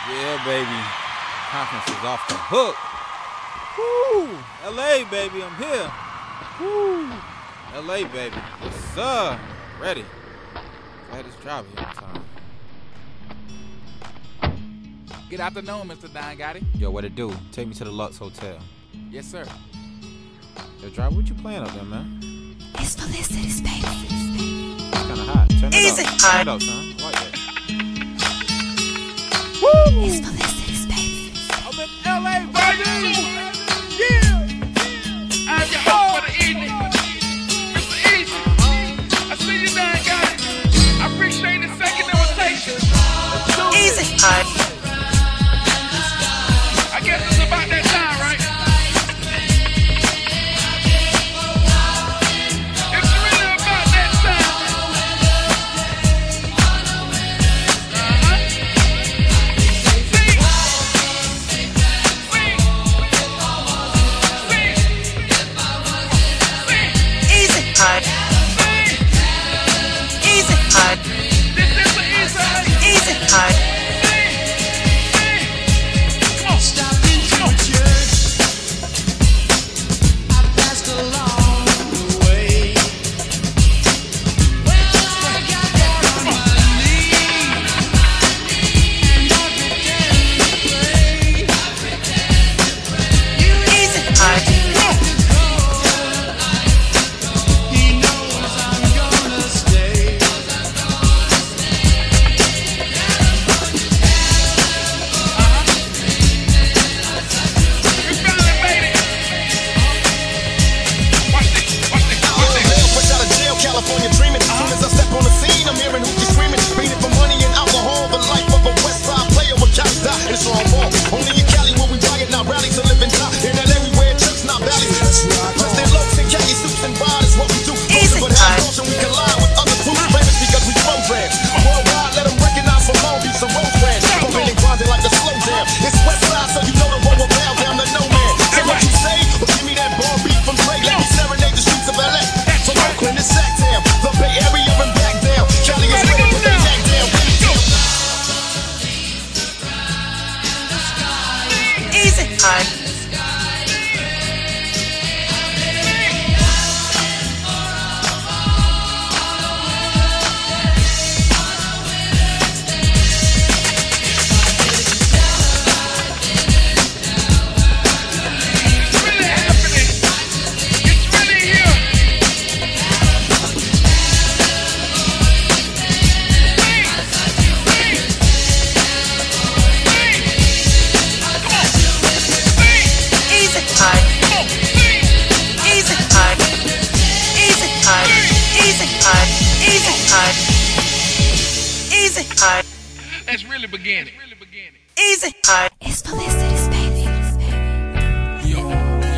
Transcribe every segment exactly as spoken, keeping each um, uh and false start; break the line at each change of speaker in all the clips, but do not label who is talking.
Yeah, baby. Conference is off the hook. Woo! L A, baby, I'm here. Woo! L A, baby. Yes, sir. Ready. Glad it's job here on time.
Good afternoon, Mister Don Gotti.
Yo, what it do? Take me to the Lux Hotel.
Yes, sir.
Yo, Drive, what you playing up there, man?
It's Felicity's baby.
It's kinda hot. Turn it
Easy.
up. Turn it up, son. I like that.
Woo! It's Felicity's baby.
I'm in L A, baby! Yeah! I'm your host for the evening. Mister Easy. I see you, Don Gotti. I appreciate the second invitation.
Easy.
I guess it's about that time, right? It's really about that time. Uh-huh. Sing. Sing. Sing. Sing.
Easy.
Sing.
Easy.
This is the easy.
Easy.
Sing. Sing. Come on. Come on.
Easy.
We finally made it. Watch this. Watch this. Watch this.
Hell, fresh out of jail, California dreaming. As soon as I step on the scene, I'm hearing hoochies screaming. Beating for money and alcohol. The life of a West Side player with cops die. And it's all ball. Only in Cali where we riot, not rallies to live in top. In L A we wear trips, not valleys. President Lokes and khaki suits and bodies, what we do.
Easy.
But how caution we collide with other fools. Famous because we programmed. Worldwide, let them recognize from Long Beach to Rose Ranch. Bumping and grinding like a slow jam. It's West Side, so you know the road will bow down to no man. Say what you say, or give me that bar beat from Dre. Let me serenade the streets of L A. From Oakland to Sacktown, the Bay Area and back down. Cali is ready to put their neck down.
Easy.
It's really happening. It's really here. Sing. Sing. Sing. Come on. Sing.
Easy.
Come on. Sing.
Easy. Easy. Easy. Easy. Easy.
Let's really begin it.
Easy. It's Felicity's baby.
Yo, yo.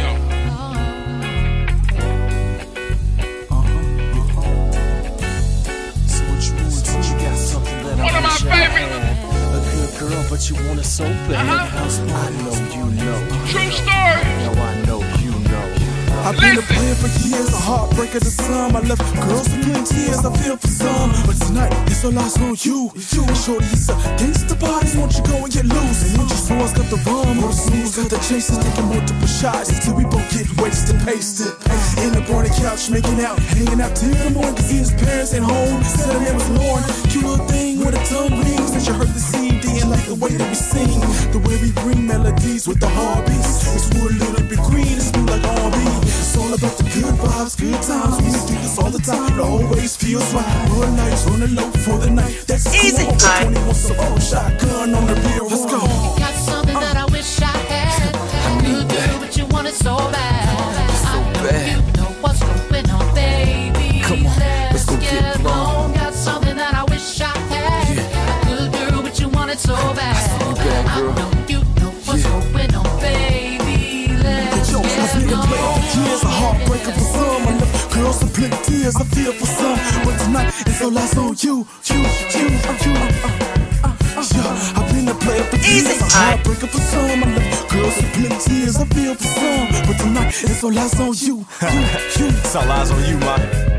So what you want to you got something that I
One of my
wish I
favorite.
had. A good girl, but you want it so bad.
Uh-huh.
House I know you know.
True story.
Now I know you know.
I've been a
Listen.
player for years, a heartbreaker to some. I left girls to plenty tears, I feel for some. But tonight, it's all eyes on you. You and shorty, it's a gangsta party, won't you go and get loose? And when you saw us got the rum, or the snooze, got the chasers, taking multiple shots until we both get wasted, pasted. In the party couch, making out, hanging out till the morning, cause his parents ain't home. Said her name was Lauren, cute little thing with a tongue rings. And you heard the C D and like the way that we sing, the way we bring melodies with the heartbeats. It's wood, a little bit green, it's blue like R and B. It's all about the good vibes, good times. We do this all the time, it always feels right. One nights on the low for the night. That's
Easy.
cool. twenty-one Savone shotgun on the rear. Let's go.
Got something that I wish I had. I could do what you wanted so bad. I know you know what's going on, baby.
Come on, let's go get blown.
Got something that I wish I had. I could do what you wanted so bad.
bad,
I
girl.
know you know what's going on, baby. Let's
Yo, I've
get
been a
blown.
player for years, a heartbreaker for some. I left girls to plenty tears, I feel for some. But tonight, it's all eyes on you, you, you, uh, you, uh, uh, uh, uh. Yeah, I've been a player for years,
Easy.
a heartbreaker for some. I left girls to plenty tears, I feel for some. But tonight, it's all eyes on you, you, you.
It's all eyes on you, man.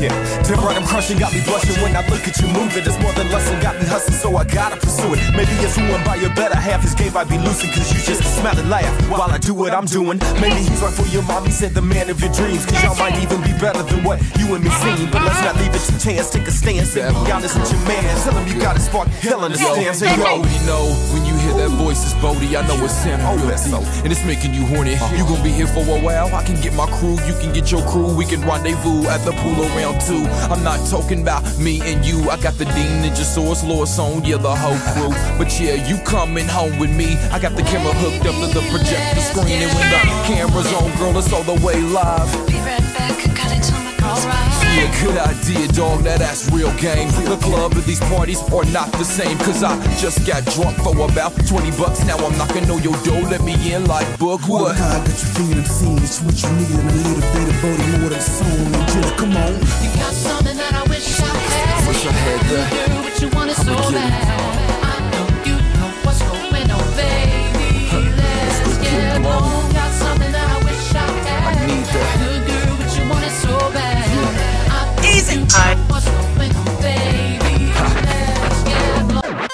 Yeah, Tim Burnham crushing got me blushing when I look at you moving. It's more than lesson, got me hustling, so I gotta pursue it. Maybe it's ruined by your better half. His game I be losing, cause you just smile and laugh while I do what I'm doing. Maybe he's right for your mom, he said the man of your dreams. Cause y'all might even be better than what you and me seem. But let's not leave it to chance, take a stance and be honest with your man. Tell him you got a spark, hell in the stands. Hey, yo,
Bodie, know when you hear that voice, it's Bodie. I know it's Sam,
Oh,
real
that's
deep,
so-
and it's making you horny. You gon' be here for a while. I can get my crew, you can get your crew. We can rendezvous at the pool around two. I'm not talking about me and you. I got the Dean Ninja Source, Lois on, yeah, the whole crew. But yeah, you coming home with me. I got the camera hooked up to the projector screen, and when the camera's on, girl, it's all the way live.
Be right back, gotta tell my girls right.
Yeah, good idea, dog, now that's real game. The club of these parties are not the same, cause I just got drunk for about twenty bucks. Now I'm knocking on your door, let me in like book what?
I got you feeling obscene. It's what you need and a little bit of Bodie more than song. Angela, come on.
You got something that I wish I had.
Wish I had that.
You do what you wanted so
I'ma get it.
bad. I know you know what's going on, baby. Let's get on. Got something that I wish I had.
I need that.
You do what you wanted so bad. I know
Easy.
you know what's going on, baby. Let's get low.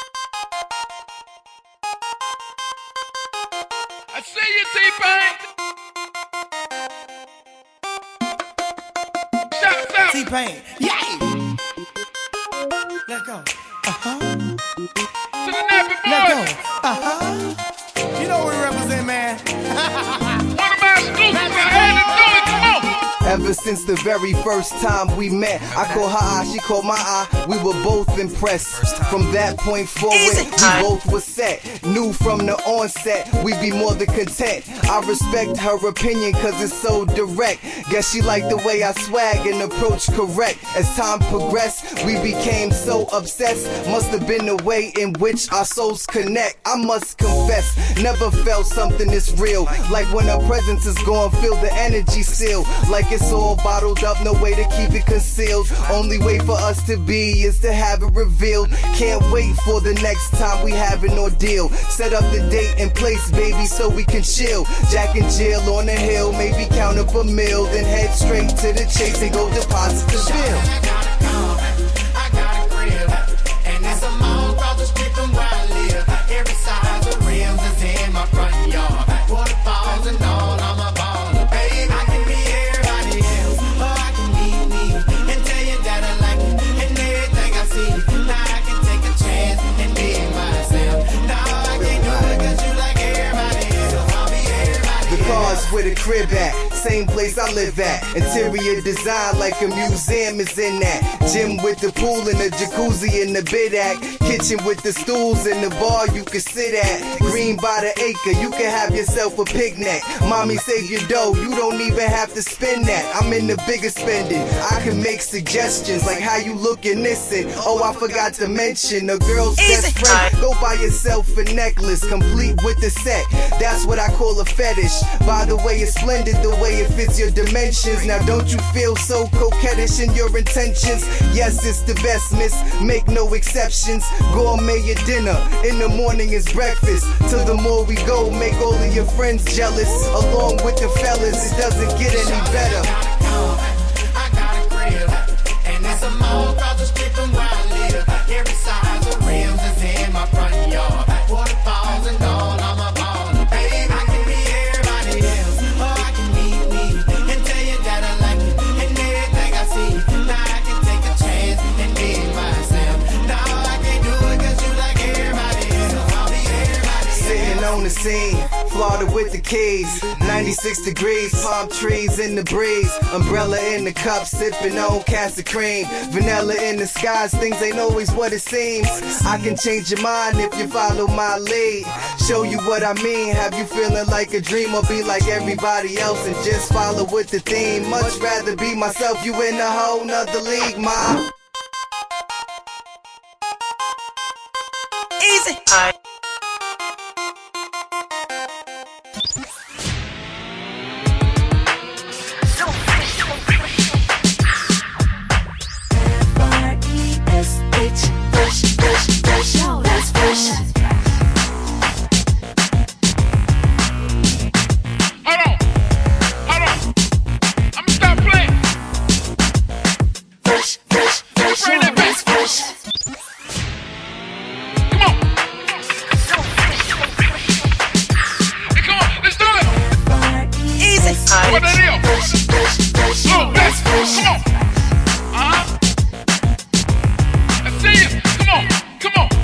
I see you, T-Pain. Shout out.
T-Pain, yeah. Let go. Uh-huh.
To the Nappy
Let go.
Boys.
Uh-huh. You know what we represent, man.
One of my exclusives. I had to do it. Come on.
Ever since the very first time we met, I caught her eye, she caught my eye. We were both impressed. From that point forward,
Easy.
we both were set. Knew from the onset, we'd be more than content. I respect her opinion cause it's so direct. Guess she liked the way I swag and approach correct. As time progressed, we became so obsessed. Must have been the way in which our souls connect. I must confess, never felt something this real. Like when her presence is gone, feel the energy still. Like it's all bottled up, no way to keep it concealed. Only way for us to be is to have it revealed. Can't wait for the next time we have an ordeal. Set up the date and place, baby, so we can chill. Jack and Jill on the hill, maybe count up a meal, then head straight to the chase and go deposit the bill.
I got a car, I got a crib, and that's a mall across the street from where I live. Every size of rims is in my front yard. Waterfalls and all, I'm a baller, baby. I can be everybody else, or I can be me, and tell you that I like it, and everything I see. Now I can take a chance and be myself. Now I can't do it cause you like everybody else. I'll be everybody
The
else.
car's where the crib at, same place I live at. Interior design like a museum is in that. Gym with the pool and the jacuzzi and the bid act. Kitchen with the stools and the bar you can sit at. Green by the acre, you can have yourself a picnic. Mommy save your dough, you don't even have to spend that. I'm in the bigger spending, I can make suggestions like how you looking this and oh I forgot to mention a girl's best friend. Go buy yourself a necklace complete with the set. That's what I call a fetish. By the way, it's splendid the way it fits your dimensions. Now don't you feel so coquettish in your intentions? Yes, it's the best, miss, make no exceptions. Gourmet your dinner, in the morning is breakfast. Till the more we go, make all of your friends jealous. Along with the fellas, it doesn't get any better.
I got a crib, and that's a mall across the street from where I live. Every size of rims is in my front yard. Waterfalls and all, I'm a baller, baby. I can be everybody else, or I can be me, and tell you that I like it, and everything I see. Now I can take a chance and be myself. Now I can't do it cause you like everybody else. I'll be everybody else.
Sitting on the scene, Florida with the keys, ninety-six degrees, palm trees in the breeze, umbrella in the cup, sipping on cast cream, vanilla in the skies, things ain't always what it seems. I can change your mind if you follow my lead, show you what I mean, have you feeling like a dream or be like everybody else and just follow with the theme. Much rather be myself, you in a whole nother league, ma.
Easy.
Hold on. Hold on. I'm gonna stop playing. What that is? Oh, that's come on. Uh-huh. Let's see you. Come on, come on.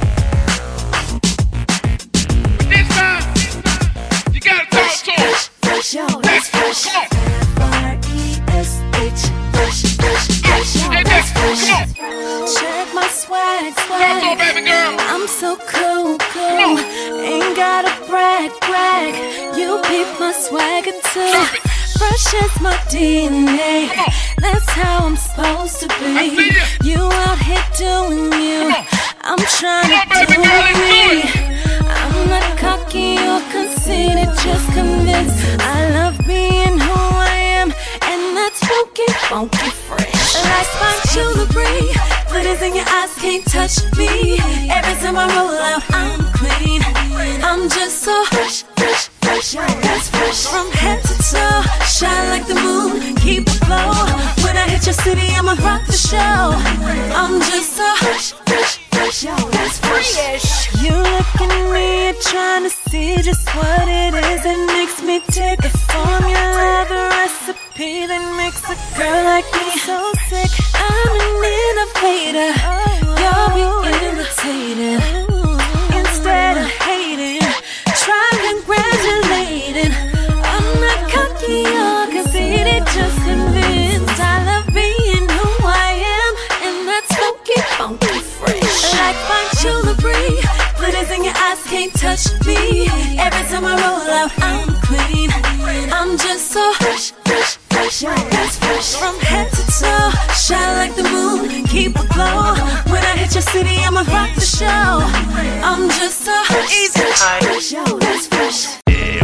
But this time, you gotta talk to him. That's fresh. Come on.
R E S H, fresh, fresh, fresh.
Hey, that's come on.
Check my swag,
Talk
swag.
to him, baby girl.
I'm so cool, cool. Ain't gotta brag, brag. You peep my swagger too.
Drop it.
Fresh as my D N A.
Come on.
That's how I'm supposed to
I see
be.
ya.
You out here doing you.
Come on.
I'm trying
Come on,
to
baby
do
girl, let's do
me.
it.
I'm not cocky or conceited, just convinced. I love being who I am, and that's funky, funky fresh. Like fine jewelry, glitters in your eyes can't touch me. Every time I roll out, I'm clean. I'm just so fresh, fresh, fresh. That's fresh from head to toe. Shine like the moon, keep it glow. When I hit your city, I'ma rock the show. I'm just so fresh, fresh, fresh. That's fresh. You look at me, you're trying to see just what it is that makes me take the formula, the recipe that makes a girl like me so sick. I'm an innovator. You'll be imitated instead of hating. Try congratulating. I'm not cocky or conceited, just convinced. I love being who I am, and that's funky, funky fresh. Like fine jewelry, glitters in your eyes can't touch me. Every time I roll out, I'm clean. I'm just so fresh, fresh, fresh. That's fresh from head to toe. Shine like the moon, keep it glow. When I hit your city, I'ma rock the show. I'm just so easy. That's fresh.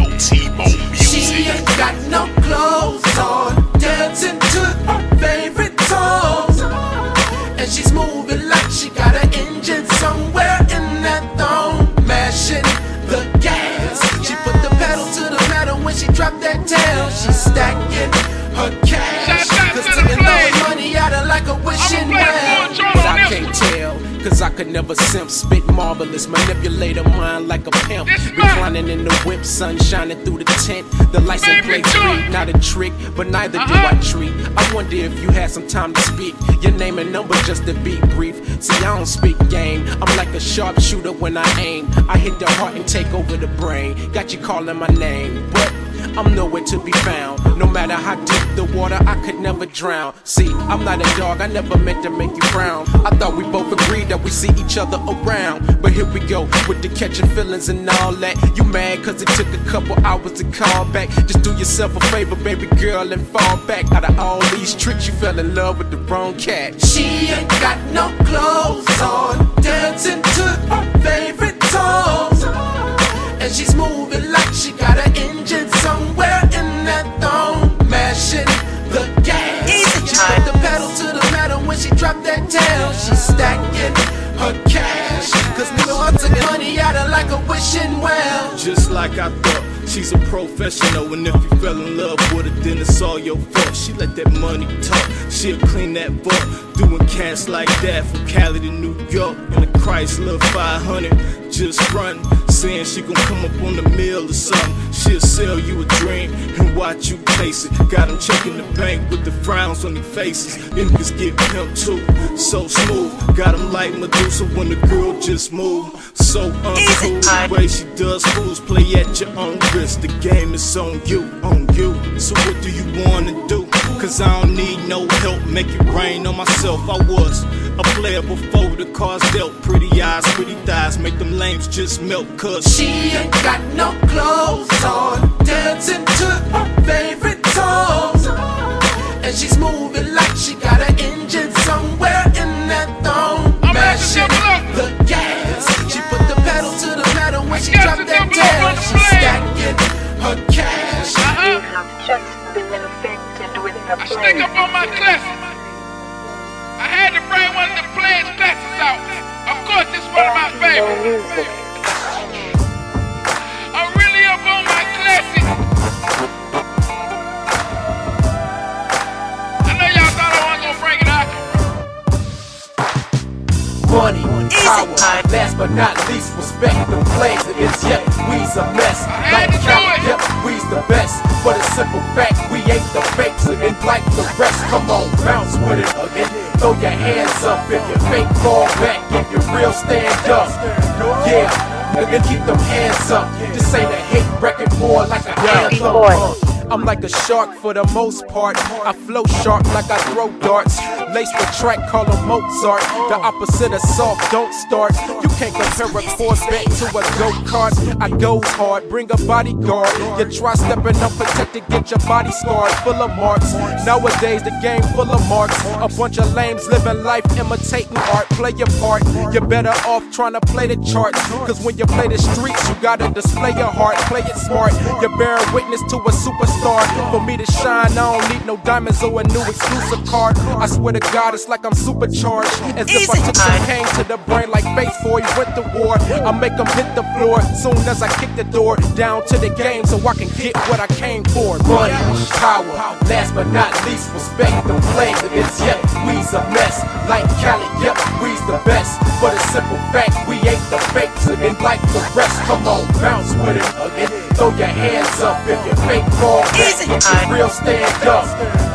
She ain't got no clothes on, dancing to her favorite songs, and she's moving like she got an engine somewhere in that thong, mashing the gas. She put the pedal to the metal when she dropped that tail. She's stacking her cash, cause taking those money out of like a wishing well.
But I can't tell, cause I could never simp. Spit marvelous, manipulate her mind like a pimp. Reclining in the whip, sun shining through the tent. The license plate read, not a trick, but neither do I treat. I wonder if you had some time to speak. Your name and number just to be brief. See, I don't speak game, I'm like a sharpshooter when I aim. I hit the heart and take over the brain. Got you calling my name, but I'm nowhere to be found. No matter how deep the water, I could never drown. See, I'm not a dog, I never meant to make you frown. I thought we both agreed that we see each other around, but here we go with the catching feelings and all that. You mad cause it took a couple hours to call back. Just do yourself a favor, baby girl, and fall back. Out of all these tricks, you fell in love with the wrong cat.
She ain't got no clothes on, dancing to her favorite songs, and she's moving like she got an engine somewhere in that thong, mashing the gas. She put the pedal to the metal when she dropped that tail. She's stacking her cash, cause nigga want to get money out of like a wishing well.
Just like I thought, she's a professional, and if you fell in love with her, then it's all your fault. She let that money talk, she'll clean that vault. Doing cash like that from Cali to New York in a Chrysler five hundred. Just front, saying she gon' come up on the mill or something. She'll sell you a dream and watch you place it. Got them checking the bank with the frowns on their faces. Them niggas get pimped too, so smooth. Got them like Medusa when the girl just move. So uncool, the way she does fools. Play at your own risk, the game is on you, on you. So what do you wanna do? Cause I don't need no help, make it rain on myself. I was a player before the cards dealt. Pretty eyes, pretty thighs, make them lames just melt. Cause
she ain't got no clothes on, dancing to her favorite songs, and she's moving like she got an engine somewhere in that thong, mashing the gas. She put the pedal to the metal when she dropped that tail. She's stacking her cash.
I stick up on my classics. I had to bring one of the players' classics out. Of course, this is one of my favorites. I'm really up on my classics. I know y'all thought I wasn't gonna bring it out.
Money, power, last but not least, respect the flames. If it's yet, we's a mess. Like Cali, yep, we's the best. For the simple fact, we ain't the fakes, and like the rest, come on, bounce with it again. Throw your hands up if you fake, fall back. If you real, stand up. Yeah, nigga, keep them hands up. This ain't a hit record, more like a anthem. I'm like a shark for the most part. I flow sharp like I throw darts. Laced with track, call them Mozart. The opposite of soft, don't start. You can't compare a Corvette to a go-kart. I goes hard, bring a bodyguard. You try stepping unprotected, get your body scarred, full of marks. Nowadays the game full of marks. A bunch of lames living life, imitating art. Play your part, you're better off trying to play the charts. Cause when you play the streets, you gotta display your heart. Play it smart, you're bearing witness to a superstar. For me to shine, I don't need no diamonds or a new exclusive card. I swear to God, it's like I'm supercharged. As if I took some pain to the brain like base before he went to war. I make them hit the floor soon as I kick the door down to the game so I can get what I came for. Money, power, last but not least, respect them flames. It's yep, we's a mess. Like Cali, yep, we's the best. For the simple fact, we ain't the fakes, and like the rest, come on, bounce with it again. Throw your hands up if you fake, fall back. If you real, stand up.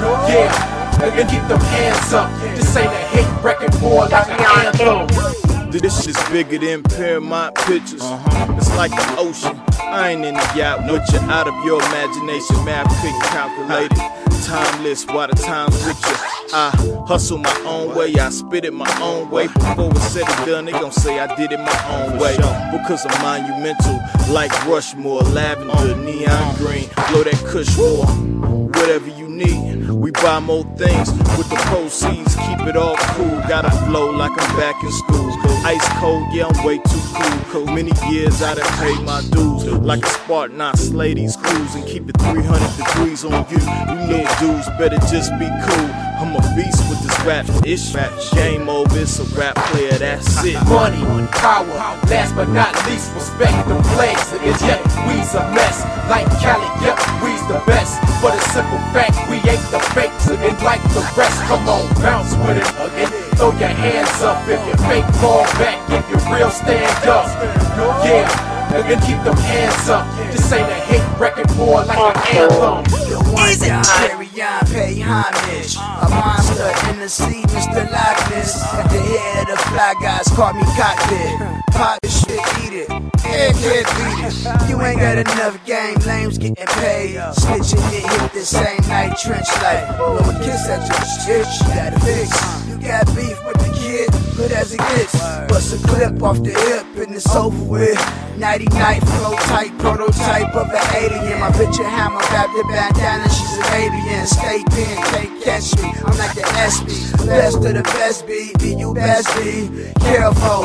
Yeah, nigga, keep them hands up. This ain't a hit record, more like an anthem.
This shit's bigger than Paramount Pictures. Uh-huh. It's like the ocean. I ain't in the yacht with you. Out of your imagination, math couldn't calculate it. Timeless, while the time's with you. I hustle my own way, I spit it my own way. Before it's said and done, they gon' say I did it my own way. Because I'm monumental, like Rushmore, lavender, neon green. Blow that kush more, whatever you need. We buy more things with the proceeds, keep it all cool. Gotta flow like I'm back in school. Ice cold, yeah, I'm way too cool. Many years I done paid my dues. Like a Spartan, I slay these crews and keep it three hundred degrees on you. You little dudes better just be cool. I'm a beast with this rap ish. Game over, it's a rap player, that's it.
Money, power, last but not least, respect them flames. It's yep, we's a mess. Like Cali, yep, we's the best. For the simple fact, we ain't the fakes, and like the rest, come on, bounce with it again. Throw your hands up if you fake, fall back. If you real, stand up. Yeah, nigga, keep them hands up. This ain't a hit record, more like an anthem.
Easy, carry on, pay homage. A monster in the sea, Mister Loveless. At the head of fly guys, call me cockpit. Pop this shit, eat it. Head, head, beat it. You ain't got enough game, lames getting paid. Snitching, get hit the same night, trench light. Blow a kiss at your shit, you gotta fix. You got beef with the kid, good as it gets. Bust a clip off the hip and it's over with. Nighty night, flow tight, prototype of an alien. My bitch a hammer, wrapped the bandana, she's Arabian. Stay pin, can't catch me, I'm like the S B. Best of the best B, be you best be. Careful,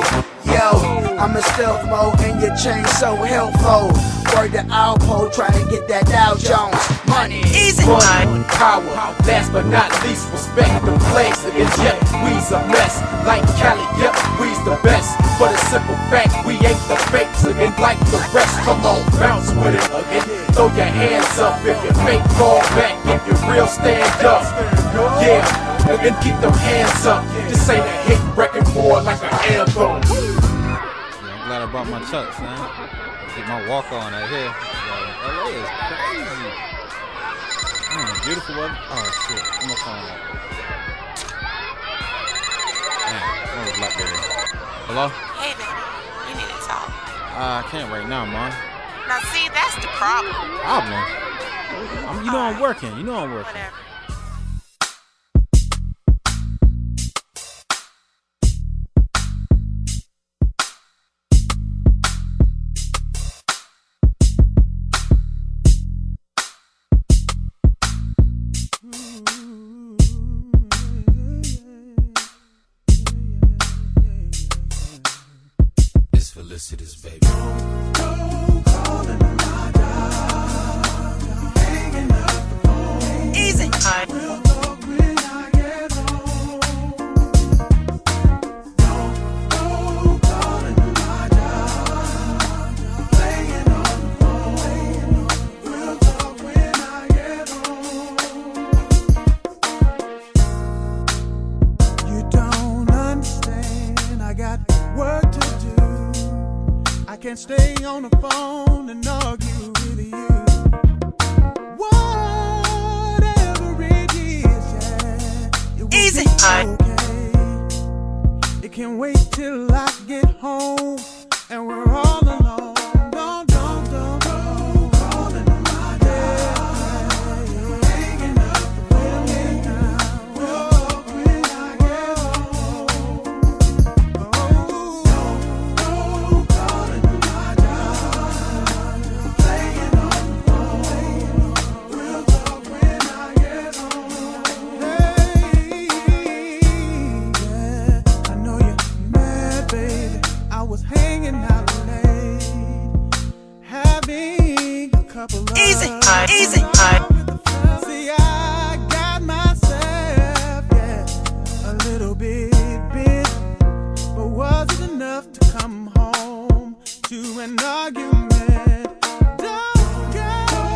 yo, I'm in stealth mode and your chain so helpful. Word to Alpo, trying to get that Dow Jones money.
Easy. Money, power, last but not least, respect them flames. It's yep, we's a mess. Like Cali, yep, we's the best. For the simple fact, we ain't the fakes, and like the rest, come on, bounce with it again. Throw your hands up if you fake, fall back. If you real, stand up. Yeah, and keep them hands up. This ain't a hit record, more like an anthem.
Yeah, I'm glad I brought my chucks, man. Get my walk on out here. L A is crazy. Mm, beautiful weather. Oh shit, I'm gonna phone up. Damn, where was Blackberry? Hello?
Hey baby, we need to talk.
Uh, I can't right now, man.
Now see, that's the problem.
Problem? I'm, you know I'm working. You know I'm working.
Whatever.
Felicitous, baby.
Easy.
You don't understand, I got work to do. I can't stay on the phone and argue with you. Whatever it is, yeah, it will
Easy.
be okay. It can wait till I get home and we're all alone. Don't, don't, don't, don't call it my day. Hanging up the phone now. Oh, when I get home. Oh, don't call it my job. Playing on the phone. We'll talk when I get home. Hey, yeah, I know you're mad, baby. I was hanging out late, having a couple of
Easy, easy.
See, I got myself, yeah, a little bit bit, but was it enough to come home to an argument? Don't go.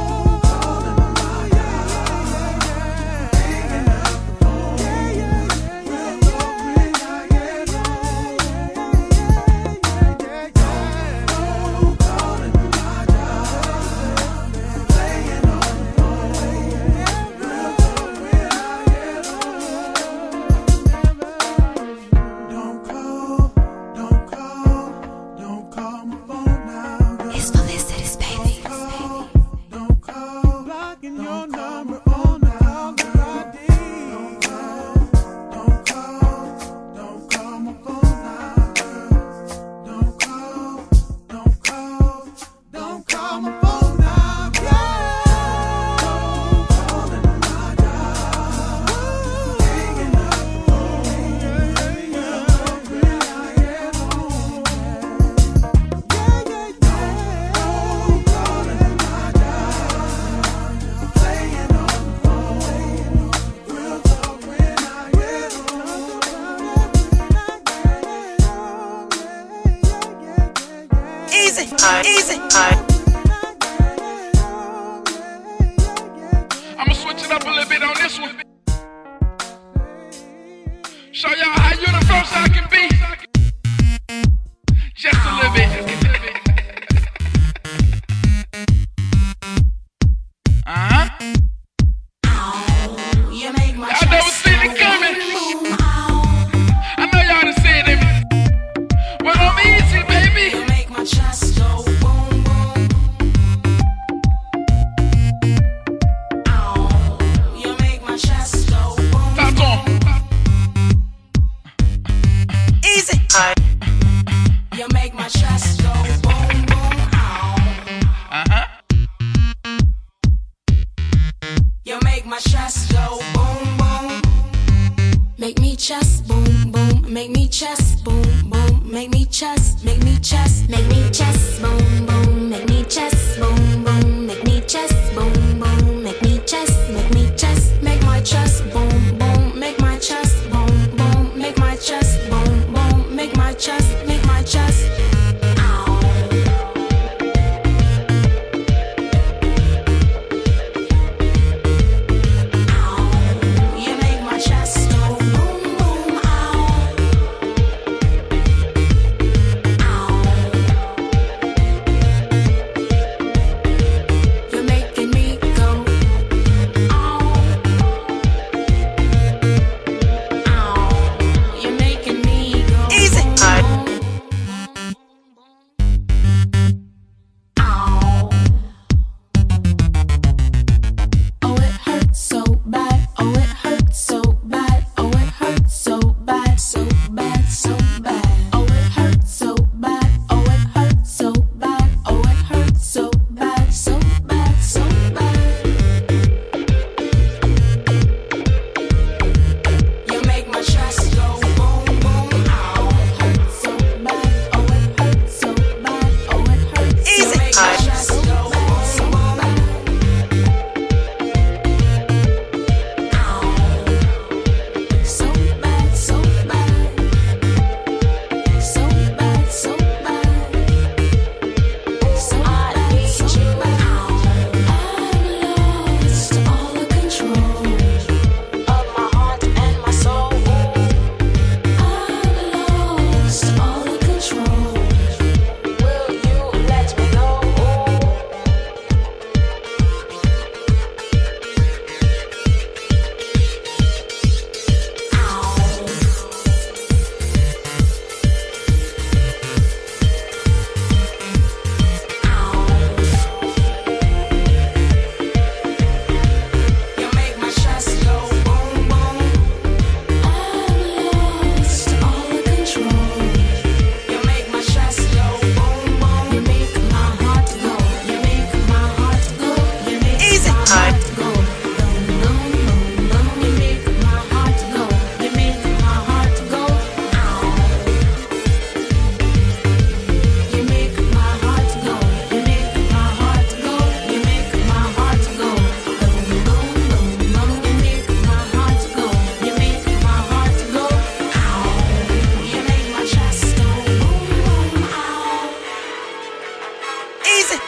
It's for this city's baby.
Don't call, blocking your number on the caller I D. Don't call, don't call, don't call my phone now, girl. Don't call, don't call, don't call my phone now, girl. Don't call it my job. Hanging up the phone, yeah, yeah, yeah. When I get home, yeah, yeah, yeah. Don't call it my job. Playing on the phone. We'll talk when I get home.
Easy, easy.
I'ma switch it up a little bit on this one. Show y'all how universal I can be. Just a little bit. Uh-huh.
You make my
Y'all never seen it coming. I know y'all done seen it. Well, I'm easy, baby.
You make my chest go boom boom. Ow. You make my chest go boom.
Stop on.
Easy.
You make my chest go boom boom. Ow.
Uh-huh.
You make my chest go boom boom. Make me chest boom boom. Make me chest boom boom. Make me chest. Make me chest. Make me chest boom boom. Make me chest boom boom. Make me chest boom boom. Make me chest. Make me chest. Make my chest boom boom. Make my chest boom boom. Make my chest boom boom. Make my chest. Make my chest. Ow. You make my chest go boom boom. Ow. Ow.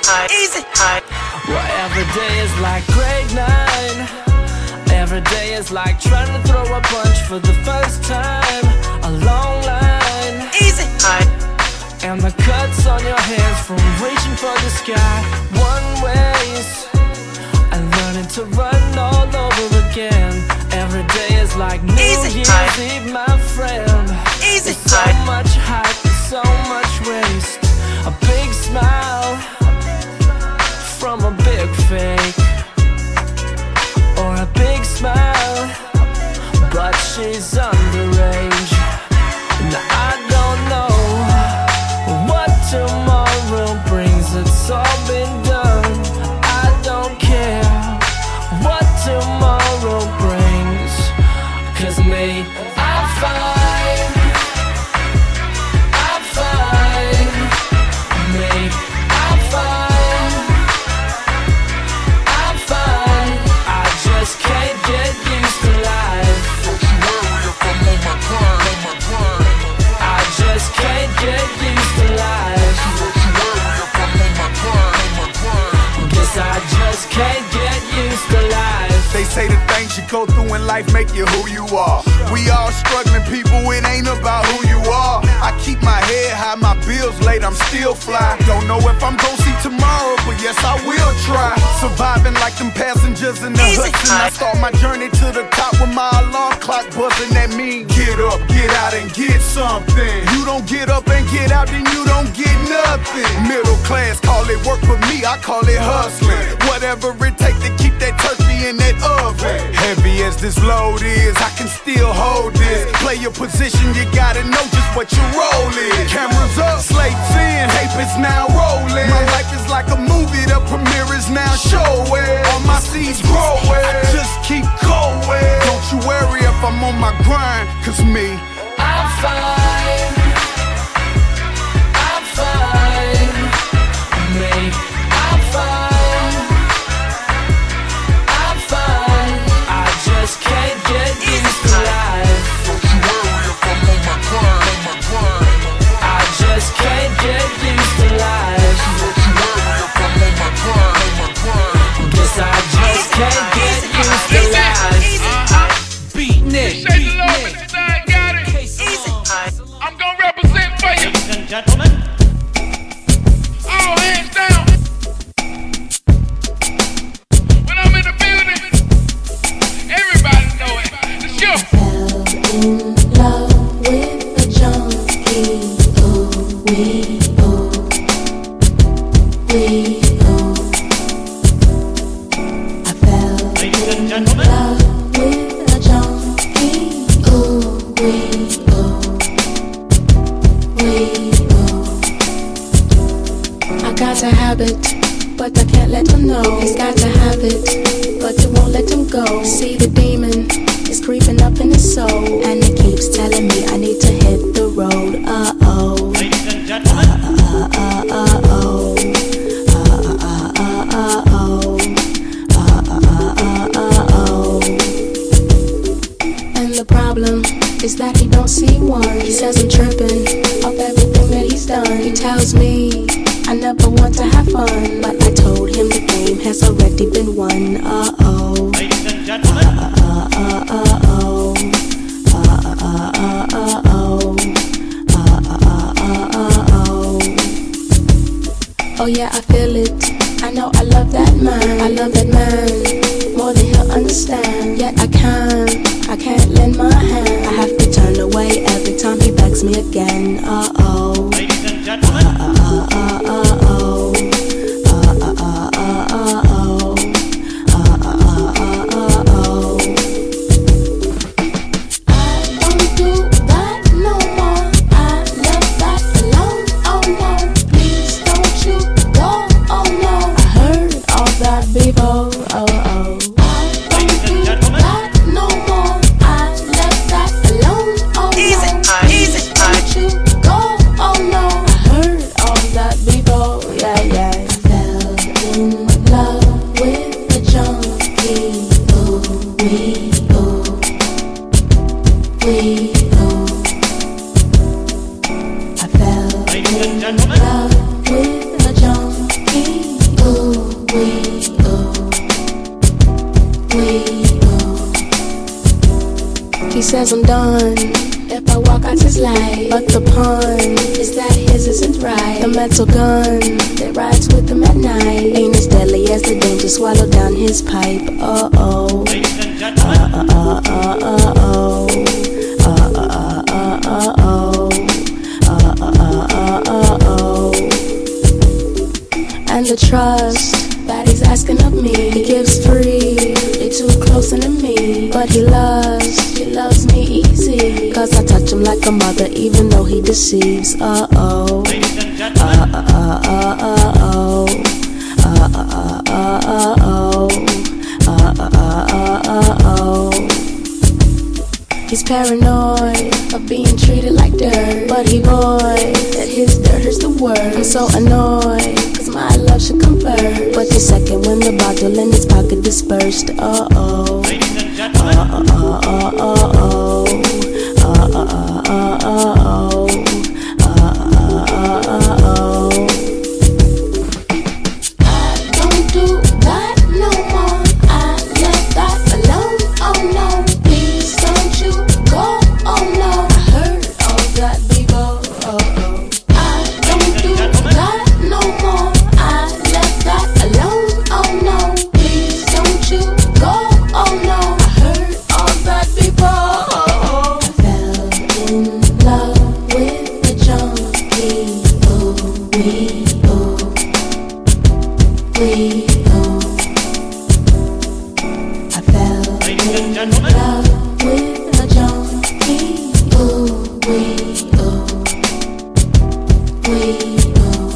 easy.
Well, every day is like grade nine. Every day is like trying to throw a punch for the first time. A long line,
easy.
And the cuts on your hands from reaching for the sky. One ways, and learning to run all over again. Every day is like New
Easy.
Year's Eve, my friend.
Easy.
There's so much hype, so much waste. A big smile from a big fake, or a big smile, but she's underage. Now I don't know what tomorrow brings. It's all been done. I don't care what tomorrow brings. Cause me, I'm fine. I'm fine. Me, I'm fine. I'm fine. I just can't get used to life. Don't you worry if I'm on my grind, on my grind. I just can't get used to life. Don't you worry if I'm on my grind, on my grind. Guess I just can't get used to life.
They say the things you go through in life make you who you are. We all struggling people, it ain't about who you are. I keep my head high, my bills late, I'm still fly. Don't know if I'm gon' see tomorrow, but yes, I will try. Surviving like them passengers in the Hudson. I start my journey to the top with my alarm clock buzzing. That mean get up, get out and get something. You don't get up and get out, then you don't get nothing. Middle class call it work, but me, I call it hustling. Whatever it takes to keep that turkey in that oven. Heavy as this load is, I can still hold this. Play your position, you gotta know just what your role is. Cameras up, slates in, papers now rolling. My life is like a movie, the premiere is now showing. All my seeds growing, just keep going. Don't you worry if I'm on my grind, cause me,
I'm fine. I'm fine. Me, I'm fine. I'm fine. I just can't get used to life. Don't you worry if I'm on my grind, on my grind. I just can't get used to life. Don't you worry if I'm on my grind, on my grind. Guess I just can't get used to life. Beat Nick.
Shake the love with the thing, got it.
Easy.
I'm gonna represent for you.
Ladies and gentlemen,
All hands down. When I'm in the building, everybody know it. It's you.
In love with a junkie. Ooh, we, ooh, we, ooh. I fell
ladies and
in
gentlemen,
love with a junkie. Ooh, we, ooh, we, ooh. I got a habit, but I can't let him know. He's got to have it, but it won't let him go. See the demon is creeping up in his soul, and it keeps telling me I need to hit the road. Uh oh.
ladies and gentlemen,
Uh uh uh oh. Uh uh uh uh oh. Uh uh uh uh oh. And the problem is that he don't see one. He says I'm tripping off everything that he's done. He tells me I never want to have fun, but I told him the game has already been won. Uh oh.
ladies and gentlemen,
Uh uh uh oh. Uh uh uh uh oh. Uh uh uh uh oh. Oh yeah, I feel it. I know I love that man. I love that man more than he'll understand. Yet I can't, I can't lend my hand. I have to turn away every time he begs me again. Uh oh.
ladies and gentlemen,
Uh uh uh uh oh. Uh uh uh uh uh oh. Uh uh uh uh oh. I don't do that no more. I left that alone. Oh no, please don't you go. Oh no, I heard all that before. Oh oh. I don't do that no more. I left that alone. Oh no,
Easy.
please
Easy.
don't you go. Oh says I'm done if I walk out his life, but the pun is that his isn't right. The metal gun that rides with him at night ain't as deadly as the danger swallowed down his pipe. Uh oh. Uh uh uh uh uh oh. Uh uh uh uh uh oh. Uh uh uh uh uh oh. And the trust that he's asking of me, he gives free. They're too close to me, but he loves, he loves me easy. Cause I touch him like a mother, even though he deceives. Uh oh. Uh uh uh uh uh oh. Uh uh uh uh uh oh. Uh uh uh uh uh oh. He's paranoid of being treated like dirt, but he boy that his dirt hurts the word. I'm so annoyed, cause my love should convert, but the second when the bottle in his pocket dispersed. Uh oh. Uh uh uh uh uh oh. Uh uh uh uh uh oh. Uh uh uh uh oh. I don't do that no more. I left that alone. Oh no. Please don't you go. Oh no. I heard all that before. Oh oh. I don't do that no more. I left that alone. Oh no. Please don't you go. Oh no. I heard all that before. I fell in love with the junkie. Ooh wee ooh wee ooh. I fell in love with a junkie. Ooh wee ooh wee ooh.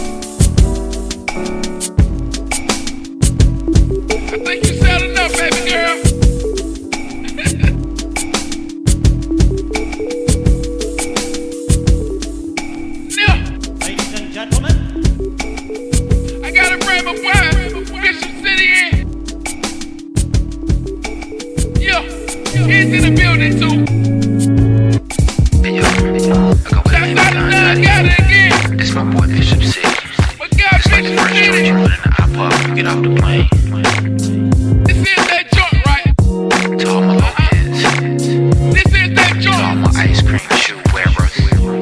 I think you said enough, baby girl. Now,
Ladies and gentlemen,
I gotta bring my boy, Bishop City in. Yeah, he's in the building too.
Hey yo, I got my name
Got it again.
This my boy Bishop City.
But God,
It's like the
Bishop
first joint
City.
you put in the iPod when you get off the plane.
This is that joint, right?
To all my low-heads,
This is that
to all
joint.
my ice cream shoe wearers.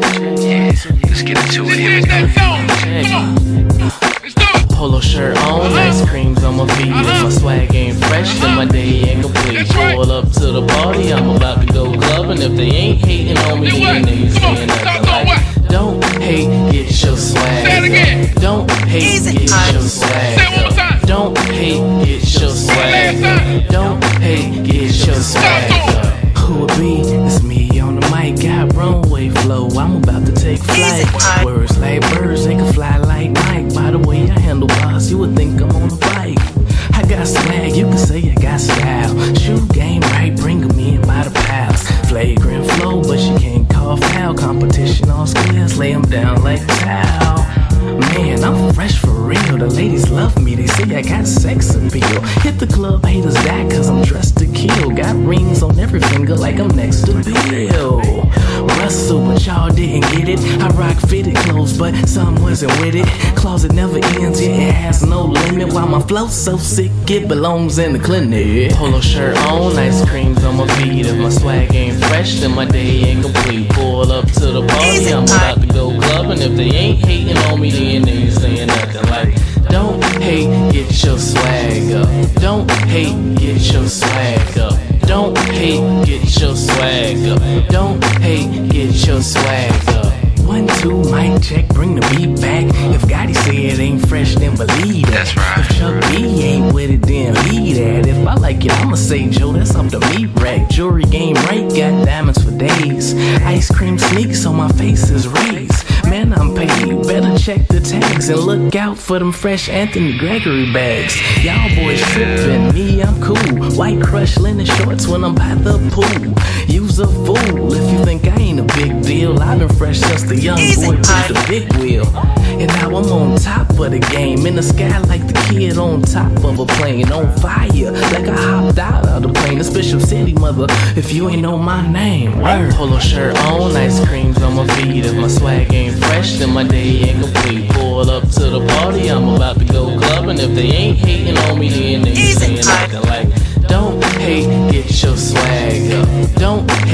Yeah, let's get into it.
This
Here we
is
go.
that zone. Come on. Let's do it.
Polo shirt on, ice creams on my feet. If my swag ain't fresh, then my day ain't complete. Pull up to the party, I'm about to go clubbing. If they ain't hating on me, then they saying nothing like. Don't hate, get your swag up. Don't hate, get your swag up. Don't hate, get your swag up. Don't hate, get your swag up. Who it be? It's me on the mic, got runway flow. I'm about to take flight. Words like birds, they can fly like Mike. By the way, I handle bars, you would think I'm on a bike. I got swag, you can say I got style. Shoot game right, bring 'em in by the pals. Flagrant flow, but she can't call foul. Competition on skills, lay 'em down like towel. Man, I'm fresh for real. The ladies love me, they say I got sex appeal. Hit the club, haters die cause I'm dressed to kill. Got rings on every finger like I'm next to Bill. Russell, but y'all didn't get it. I rock fitted clothes, but some wasn't with it. Closet never ends, yeah, it has no limit. Why my flow's so sick, it belongs in the clinic. Polo shirt on, ice creams on my feet. If my swag ain't fresh, then my day ain't complete. Pull up to the party, I'm about to go clubbing. If they ain't hating on me, then they ain't saying nothing like. Don't hate, get your swag up. Don't hate, get your swag up. Don't hate, get your swag up. Don't hate, get your swag up. One, two, mic check, bring the beat back. If Gotti say it ain't fresh, then believe that.
That's right.
If Chuck B ain't with it, then leave that. If I like it, I'ma say, Joe, that's off the meat rack. Jewelry game right, got diamonds for days. Ice cream sneaks on my face is raised. Man, I'm paid. Better check the tags and look out for them fresh Anthony Gregory bags. Y'all boys trippin', me, I'm cool. White crush linen shorts when I'm by the pool. Use a fool if you think I ain't a big deal. I've been fresh since the young boy with the big wheel. And now I'm on top of the game. In the sky like the kid on top of a plane. On fire like I hopped out of the plane. It's Bishop City, mother, if you ain't know my name. Word. Polo shirt on, ice creams on my feet. If my swag ain't fresh, then my day ain't complete. Pull up to the party, I'm about to go clubbing. If they ain't hating on me, then they ain't saying nothing like. Don't hate, get your swag up. Don't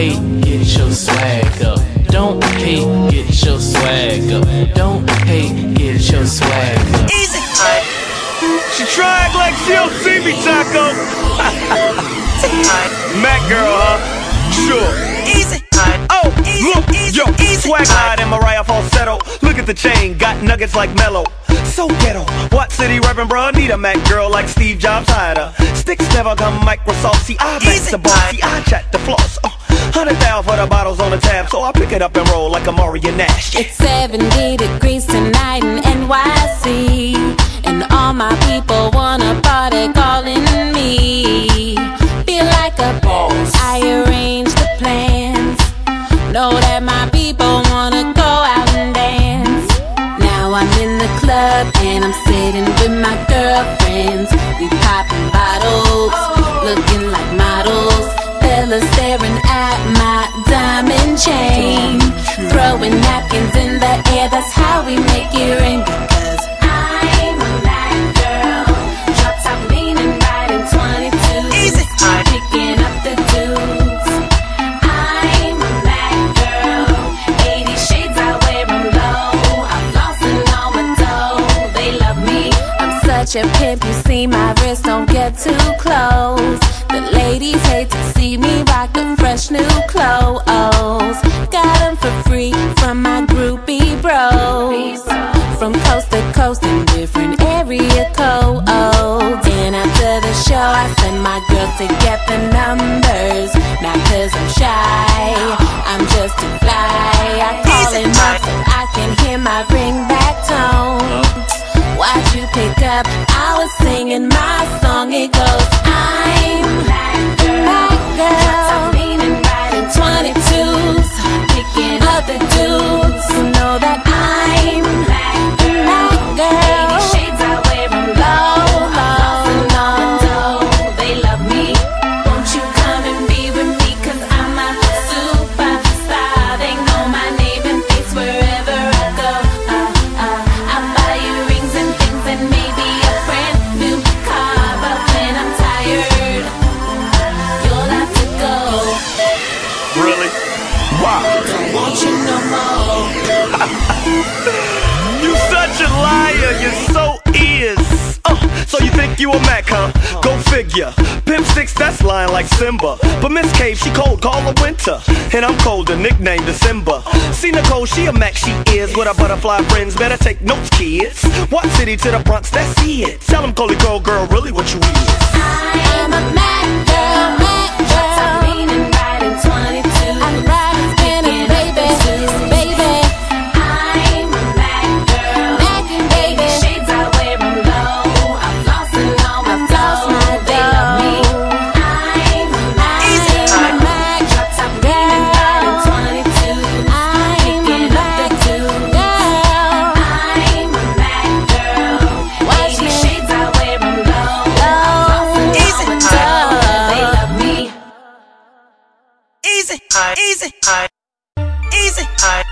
your triangle like she don't see me, Taco. Mac girl, huh? Sure.
Easy.
Oh, look, yo, swag high and Mariah falsetto. Look at the chain, got nuggets like Mellow. So ghetto. What city reppin', bruh? Need a Mac girl like Steve Jobs hired her. Sticks never come Microsoft. See, I back the bar. See, I chat the floss. Uh, Hundred thousand for the bottles on the tab, so I pick it up and roll like a Mario Nash.
It's seventy degrees tonight in N Y C, and all my people wanna party calling me. Feel like a boss. I arrange the plans. Know that my people wanna go out and dance. Now I'm in the club and I'm sitting with my girlfriends. We popping bottles, looking like models. Fellas staring at my diamond chain, throwing napkins in the air. That's how we make it rain. Because I'm a Mac girl, drop top leaning right in twenty-two. Easy. Picking up the dudes. I'm a Mac girl, eighty shades I wear them low. I'm flossing on my dough. They love me. I'm such a pimp. You see my wrist, don't get too close. The ladies hate to see me rockin' fresh new clothes. Got them for free from my groupie bros. From coast to coast in different area codes. And after the show I send my girls to get the numbers. Not cause I'm shy, I'm just too fly. I call him up so I can hear my ringback tone. Why'd you pick up? I was singing my song. It goes, I'm Mac girl, I'm leaning right in twenty-twos, picking up the dudes who know that I'm Mac girl. eighty shades I wear them low, low, low. They love me. Won't you come and be with me? Cause I'm a superstar. They know my name and face wherever I go. Uh, uh, I'll buy you rings and things and maybe a brand new car. But when I'm tired, you'll have to go.
Really? Wow.
Don't want you no more.
You such a liar, you so is. Uh, so you think you a Mac, huh? Go figure. Pimp Six, that's lying like Simba. But Miss Cave, she cold, call her Winter. And I'm colder, nicknamed December. See Nicole, she a Mac, she is. With her butterfly friends, better take notes, kids. What city to the Bronx, that's it. Tell them, Coley Cole girl, really what you is.
I'm a Mac girl, Mac girl. I'm leaning right in twenty-two. I'm riding, spinning, baby, baby. I'm a Mac girl, Mac baby. Shades I wear them low. I'm flossing on my dough. They love me. I'm a Mac, drop top leaning right in twenty-two. I'm a Mac girl. I'm a Mac girl. Watch me. Shades I wear them low. Easy. They love me.
Easy. Easy. Easy.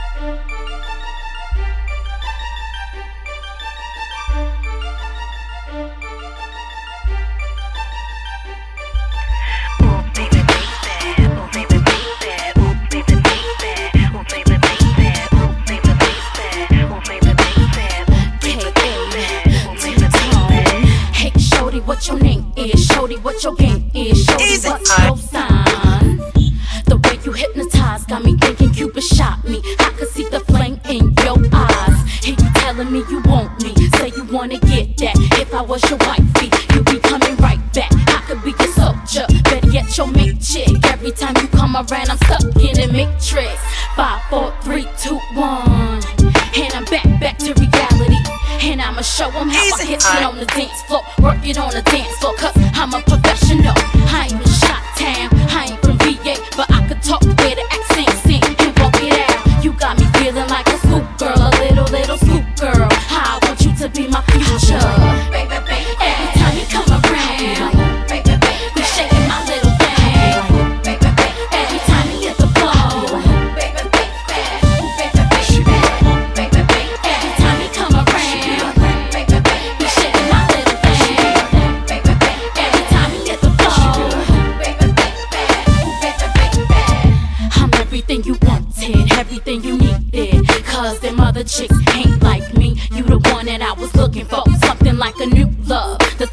Hey, shorty, what your name is? Shorty, what your game is? Shorty,
Easy.
what's your sign? The way you hypnotize got me thinking Cupid shot me. I could see the flame in your eyes. And you telling me you want me, say you wanna get that. If I was your wifey, you'd be coming right back. I could be your soldier, better yet your mate chick. Every time you come around, I'm stuck in a matrix. Five, four, three, two, one. And I'm back, back to reality. And I'ma show them how I hit it on the dance floor. Work it on the dance floor, cause I'm a professional. I ain't from Shot-Town, I ain't from V A, but I could talk with an accent, sing and walk it out. You got me feeling like a scoop girl, a little, little scoop girl. I want you to be my future. Baby, baby, every time you come around, baby, baby, we shaking my little thing. Baby, baby, every time you hit the floor, baby, baby, baby, baby, baby, baby, every time you come around, baby, baby, we shaking my little thing. Baby, baby, every time you hit the floor, baby, baby, baby, baby, I'm everything you wanted, everything you needed. Cause them other chicks ain't like me. You the one that I was looking for, something like a new love. The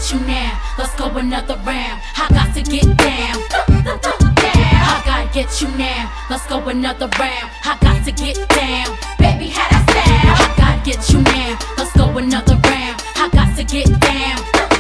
get you now. Let's go another round. I got to get down. I gotta get you now. Let's go another round. I got to get down. Baby, how that sound? I gotta get you now. Let's go another round. I got to get down.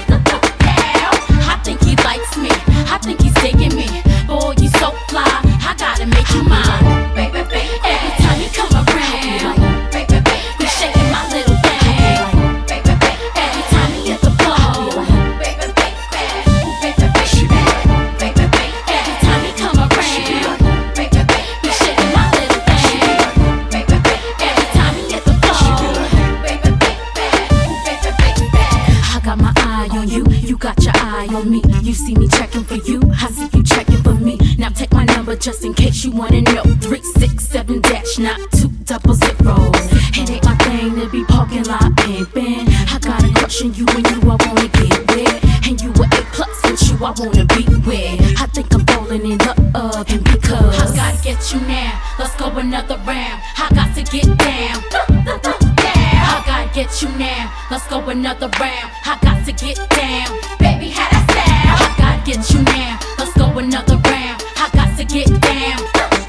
I think he likes me. I think he's digging me. Boy, you so fly. I gotta make you mine. Baby, baby. Every time you come around, baby, baby, you shaking my little thing. Baby, baby. Every time you hit the floor, baby, baby, baby, baby, baby, baby. Every time you come around, baby, baby, you shaking my little thing. Baby, baby. Every time you hit the floor, baby, baby, baby, baby, baby. I got my eye on you. You got your eye on me. You see me checking for you. I see you checking for me. Now take my number just in case you wanna know. Three six seven dash not two double zero. It ain't my thing to be parking lot pimping. I got a crush on you and you I wanna get with. And you a A plus with you I wanna be with. I think I'm falling in love and because I gotta get you now. Let's go another round. I got to get down. I gotta get you now. Let's go another round. I got to get down. Baby, how that sound? I gotta get you now. Let's go another round. I got to get down.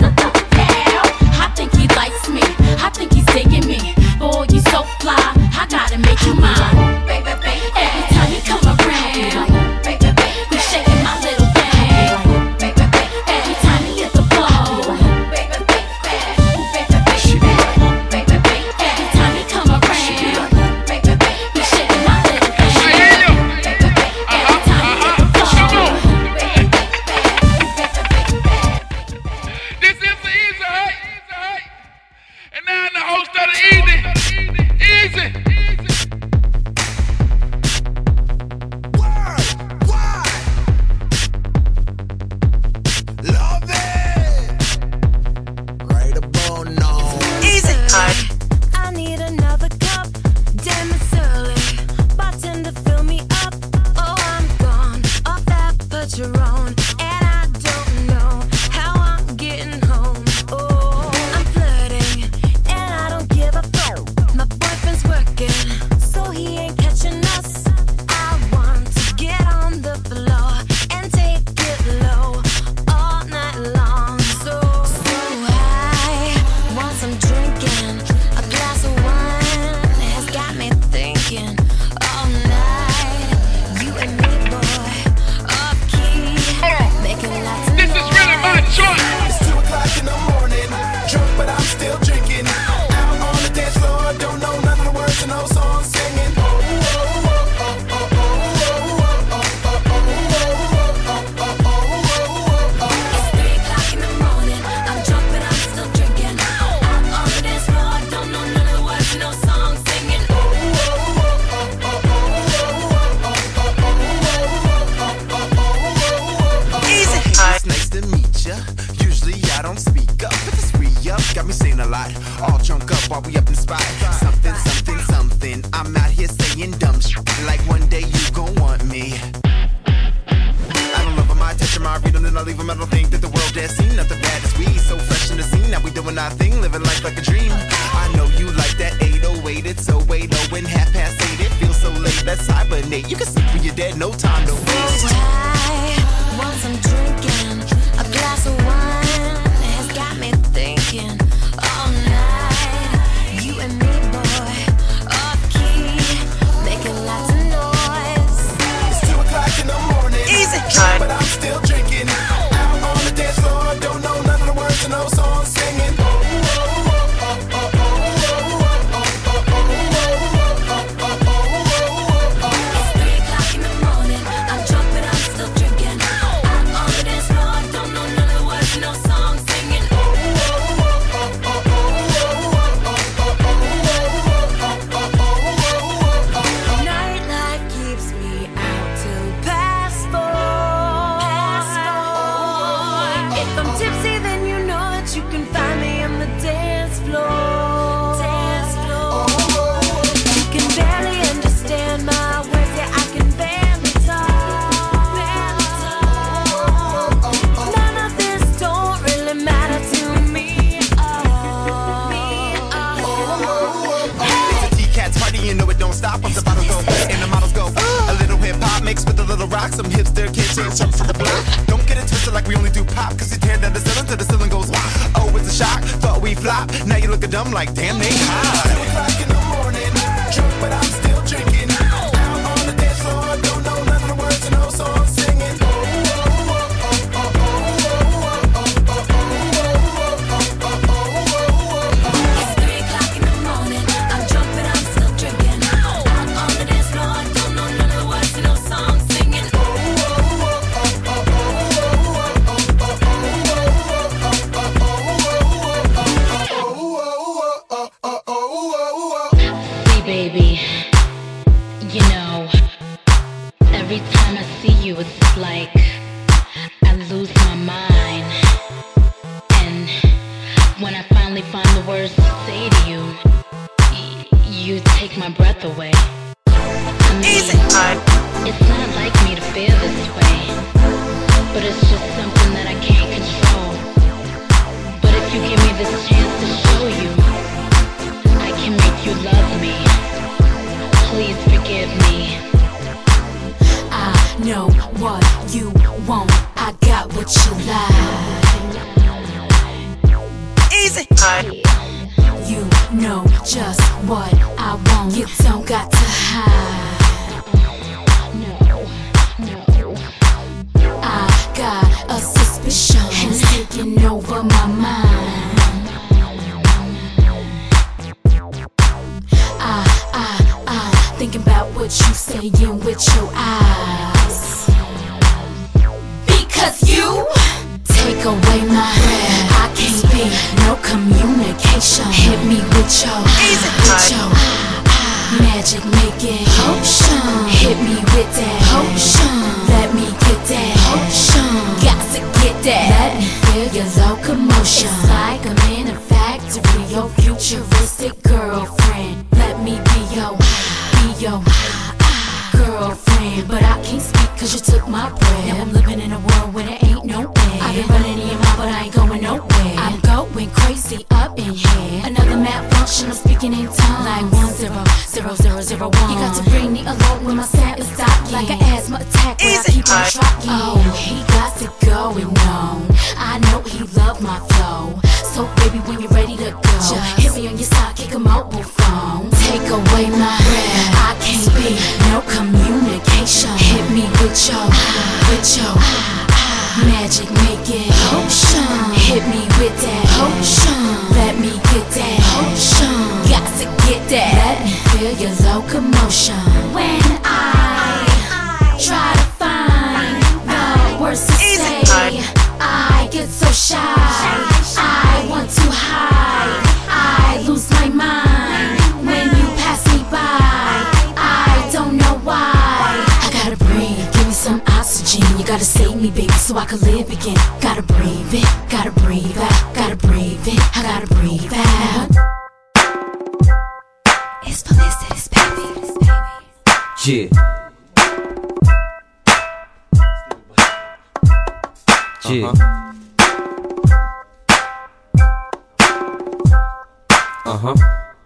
I think he likes me. I think he's digging me. Boy, you so fly. I gotta make you mine. Baby, baby. Every time you come around, baby, baby, you shaking my little thing. Baby, baby. Every time you hit the floor, baby, baby, baby, baby, baby, baby. Every time you come around, baby, baby, you shaking my little thing. Baby, baby. Every time you hit the floor, baby, baby, baby, baby.
This is the Easy Hut. And now I'm the host of the evening. Easy.
Love it. Right about now. Easy.
I need another cup. Damn, it's early. Bartender, fill me up. Oh, I'm gone off that Patron, and I don't know how I'm getting home. Oh, I'm flirting, and I don't give a fuck. My boyfriend's working, so he ain't catching us. I want to get on the floor and take it low all night long. So, so I want some drinking. A glass of wine has got me thinking all night. You and me, boy, up key, making lots of
This is really my choice.
It's two o'clock in the morning, drunk but I'm still drinking. Out on the dance floor, don't know none of the words to no song singing. Oh, oh, oh, oh, oh, oh, oh, oh, oh, oh, oh, oh.
It's three o'clock in the morning. I'm drunk, but I'm still drinking. Out on the dance floor, don't know none of the words, no song singing.
Easy. It's nice to meet ya. Usually I don't speak up, but this re-up got me saying a lot. All drunk up while we up in the spot. Something, something, something. I'm out here saying dumb shit. Like one day you gon' want me. I don't love 'em, I touch 'em, I read 'em, then I leave 'em. I don't think that the world has seen nothing bad as we. So fresh in the scene, now we doing our thing, living life like a dream. I know you like that eight oh eight, it's so eight oh and half past eight. It feels so late, let's hibernate. You can sleep when you're dead, no time to waste.
I want some drinking. A glass of wine has got me thinking all night. You and me, boy, up key, making lots of noise.
It's two o'clock in the morning.
Easy.
Drunk, but I'm still drinking. Out on the dance floor, don't know none of the words to no song singing. Oh, oh, oh, oh, oh, oh, oh, oh, oh, oh, oh, oh, oh, oh, oh, oh.
It's three o'clock in the morning. I'm
some hips there, can't change something for the block. Don't get it twisted like we only do pop, cause you tear down the ceiling till the ceiling goes wop. Oh, it's a shock, thought we flop. Now you looking dumb like damn they hot. Two o'clock in the morning, drunk but I'm still drinking. Out on the dance floor, don't know none of the words to no song singing. Oh, oh, oh, oh, oh, oh, oh, oh, oh, oh, oh, oh.
It's three o'clock in the morning. I'm drunk but I'm still drinking. Out on the dance floor, don't know none of the words to no song singing.
Baby, you know, every time I see you, it's like I lose my mind. And when I finally find the words to say to you, y- you take my breath away. I mean, it's not like me to feel this way, but it's just something that I can't control. But if you give me this chance to show you, I can make you love me. Please forgive me.
I know what you want. I got what you like.
Easy.
You know just what I want. You don't got to hide.
No, no.
I got a suspicion and it's taking over my mind. I, I, I thinking about what you saying with your eyes. Because you take away my breath. I can't speak, no communication. Hit me with your, with your magic making potion. Hit me with that potion. Let me get that potion. Got to get that. Let me feel your locomotion. It's like I'm in a factory. Your futuristic girlfriend. Let me be your, be your girlfriend. But I can't speak cause you took my breath. Now I'm living in a world where there ain't no end. I've been running in your mind but I ain't going nowhere. I'm going crazy up in here. Another malfunction, I'm speaking in tongues. Like one zero, zero, zero, zero, one. You got to bring me along when my sound is stopping. Like an asthma attack when I keep on tracking. Oh, he got it going on. I know he love my flow. So baby, when you're ready to go, just hit me on your side, kick a mobile phone. Take away my breath. I can't speak, no communication. Hit me with your, with your magic making potion. Hit me with that potion. Let me get that potion. Got to get that. Let me feel your locomotion. When I try to find the words to say, I get so shy. I want to hide. I lose my mind when you pass me by. I don't know why. I gotta breathe, give me some oxygen. You gotta save me, baby, so I can live again. Gotta breathe it, gotta breathe out, gotta breathe it, I gotta breathe out. It's Felicity's baby.
Yeah. Yeah. Uh huh.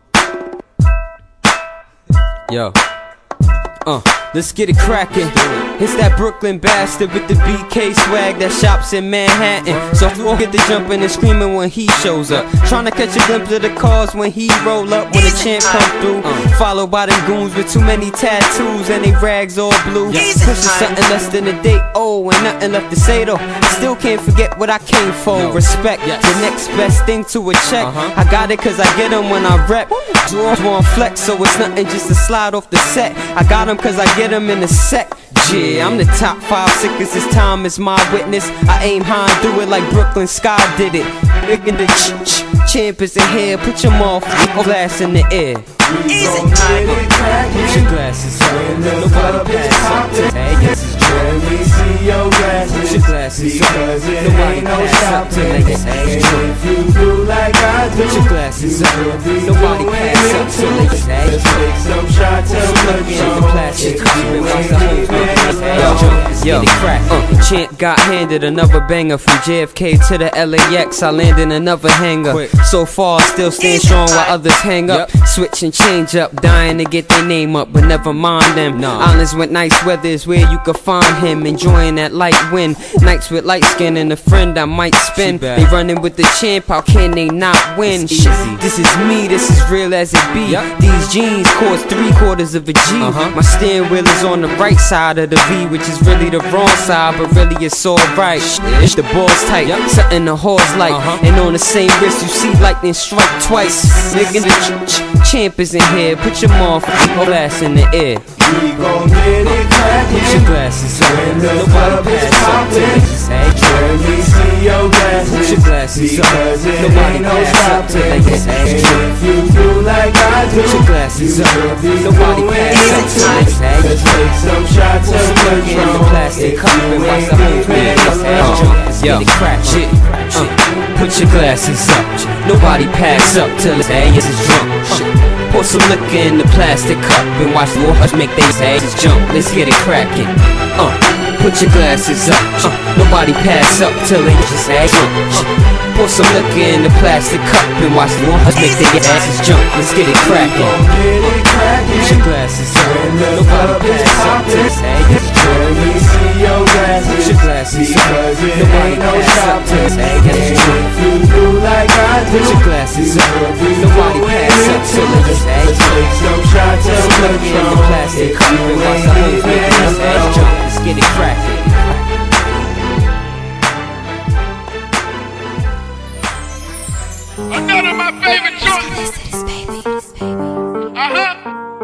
Yo. Uh, let's get it crackin'. It's that Brooklyn bastard with the B K swag that shops in Manhattan. So we'll get the jumping and screaming when he shows up. Trying to catch a glimpse of the cars when he roll up. When the champ come through, followed by them goons with too many tattoos and they rags all blue. Pushing something less than a day old and nothing left to say though. Still can't forget what I came for. Respect, the next best thing to a check. I got it cause I get them when I rep. Draw flex, so it's nothing just to slide off the set. I got them cause I get them in the sec. Yeah, I'm the top five sickest, this time is my witness. I aim high and do it like Brooklyn Sky did it. Big in the ch ch champ is in here, put your mouth glass in the air.
Easy.
Put your glasses on, nobody pass up to that. Yes, it's true.
Let me see your glasses.
Put your glasses
because
on,
it
nobody
ain't no
pass up to that. Yes, it's true.
If you do like I do,
put your glasses on, nobody pass up to that. Yes,
let's take some shots and
look at the plastic. Yo, yo, get it crack. Uh, Champ got handed another banger from J F K to the L A X. I landed another hanger. Quick. So far, still stand strong while others hang up. Yep. Switch and change up, dying to get their name up, but never mind them. Nah. Islands with nice weather is where you can find him, enjoying that light wind. Nights with light skin and a friend I might spin. They running with the champ, how can they not win? Shit, this is me, this is real as it be. Yep. These jeans cost three quarters of a G. Uh-huh. My steering wheel is on the right side of the V, which is really the wrong side, but really it's alright. It's the balls tight, yep. Something the horse like. Uh-huh. And on the same wrist you see lightning strike twice. Nigga, the ch ch champ is in here. Put your motherfucking glass in the air.
We gon' get it crackin'.
Put your glasses on.
When the club is poppin', let me see your glasses.
Put your glasses on.
Because it
Nobody
ain't no
pass up till they
stoppin'.
get
And
extra.
if you do like I do,
Put your glasses
you
on.
will be
Nobody
doing
pass up
it
till
too.
they get
Let's take some shots of
Look in the
Patron.
plastic
If
cup
you
and watch
ain't
the whole
keeping
thing.
it alone.
Yo, get it crack shit. Uh, put your glasses up. Nobody pass up till his ass is drunk. Uh, Pour some liquor in the plastic cup and watch the horse make their asses jump. Let's get it crackin'. Uh, put your glasses up. Uh, nobody pass up till they just ass jump. Uh, pour some liquor in the plastic cup and watch the horse make their asses jump. Let's get it crackin'. Put your glasses up. Nobody pass up till they ass jump.
Let me see your glasses.
Put your glasses up.
Because it
Nobody
ain't no
pass up till
stoppin'.
they ass
And
jump.
if you do like I do,
Put your glasses
you
up.
will be
Nobody
doing
pass
it
up till
too.
they just ass
Let's
jump.
take some shots of
Put some liquor in the
Patron.
plastic
If
cup
you
and watch
ain't
the hoes
keeping
make
it
their ass
alone.
jump. Let's get it crackin'.
Another of my favorite joints. Uh-huh.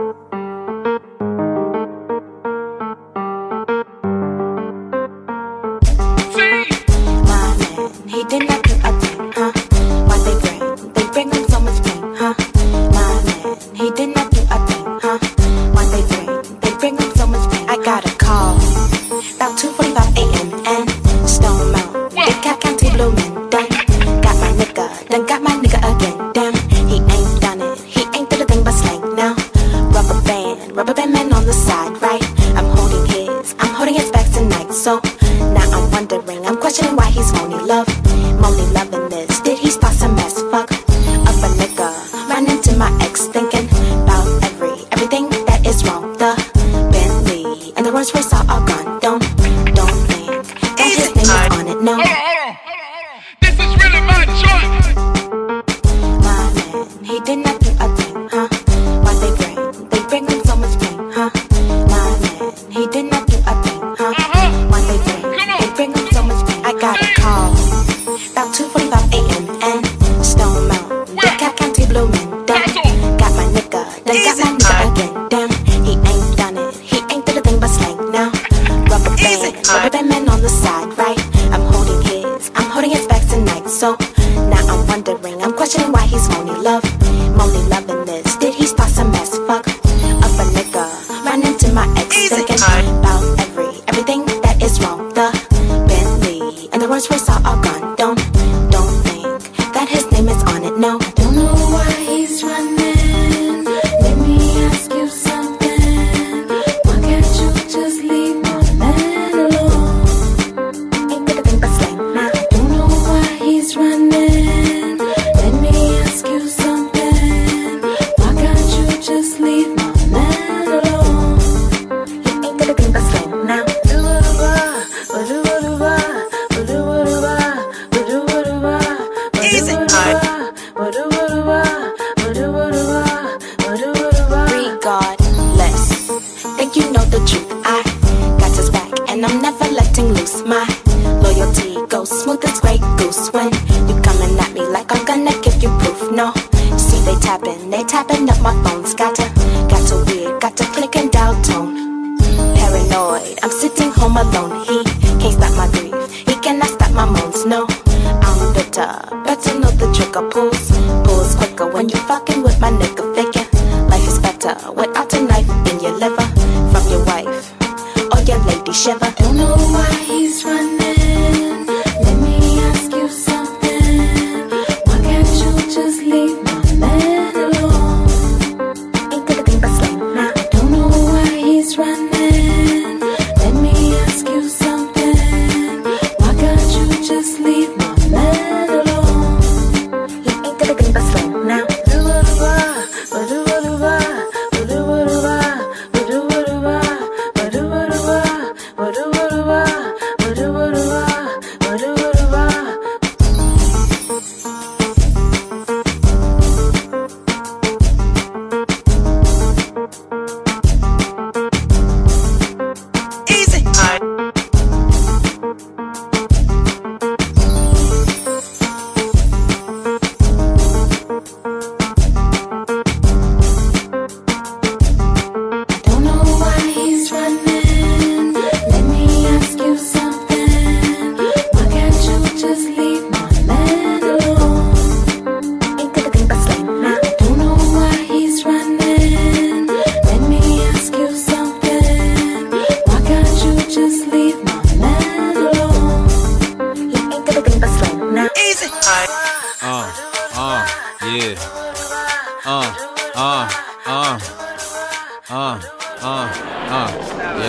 He did not do a thing, huh? What they bring, they bring him so much pain, huh? My man, he did not do a thing, huh? What they bring, they bring him so much pain. I got a call about two forty-five a m and Stone Mountain, Big Cat County Blooming, done. Got my nigga, done got my nigga again, damn. He ain't done it, he ain't did a thing but slang now. Rubber band, rubber band man on the side, right? I'm holding his, I'm holding his back tonight, so now I'm wondering, I'm questioning why he's phony love. Only loving this, did he start some mess? Fuck up a nigga, ran into my ex thinking about every, everything that is wrong. The Bentley and the Rolls Royce are all gone. Don't, don't think that his name is on it, no.
Hold on, hold on, hold on, hold on. This is really my joint.
My man, he did not do a thing, huh? What they bring, they bring him so much pain, huh? My man, he did not do a thing, huh? What they bring, they bring him so much pain. I got a call about two forty-five a m and Stone Mountain, Big Cat County Blooming, done. Got my nigga, done got my nigga again, damn. He ain't done it, he ain't did a thing but slang now. Rubber band, rubber band man on the side, right? I'm holding his, I'm holding his back tonight, so now I'm wondering, I'm questioning why he's phony love. Only loving this, did he start some mess? Fuck up a nigga, ran into my ex thinking about every, everything that is wrong. The Bentley and the Rolls Royce are all gone. Don't, don't think that his name is on it, no. I don't know why he's running. Let me ask you something. Why can't you just leave my man alone? Ain't did a thing but slang, nah. I don't know why he's running. Let me ask you something. Why can't you just leave my man alone? He ain't did a thing but slang, now. Regardless, think you know the truth. I got his back and I'm never letting loose. My loyalty goes smooth as Grey Goose. When you coming at me like I'm gonna give you proof, no. See they tapping, they tapping up my phones. Got to, got to weird, got to click and dial tone. Paranoid, I'm sitting home alone. He can't stop my grief, he cannot stop my moans. No, I'm bitter, better know the trigger pulls, pulls quicker when you fucking with my nigga. Figure life is better without a knife in your liver from your wife or your lady shiver. Don't know why he's running. Let me ask you something. Why can't you just leave my man alone? Ain't did a thing but slang, nah. I don't know why he's running. Let me ask you something.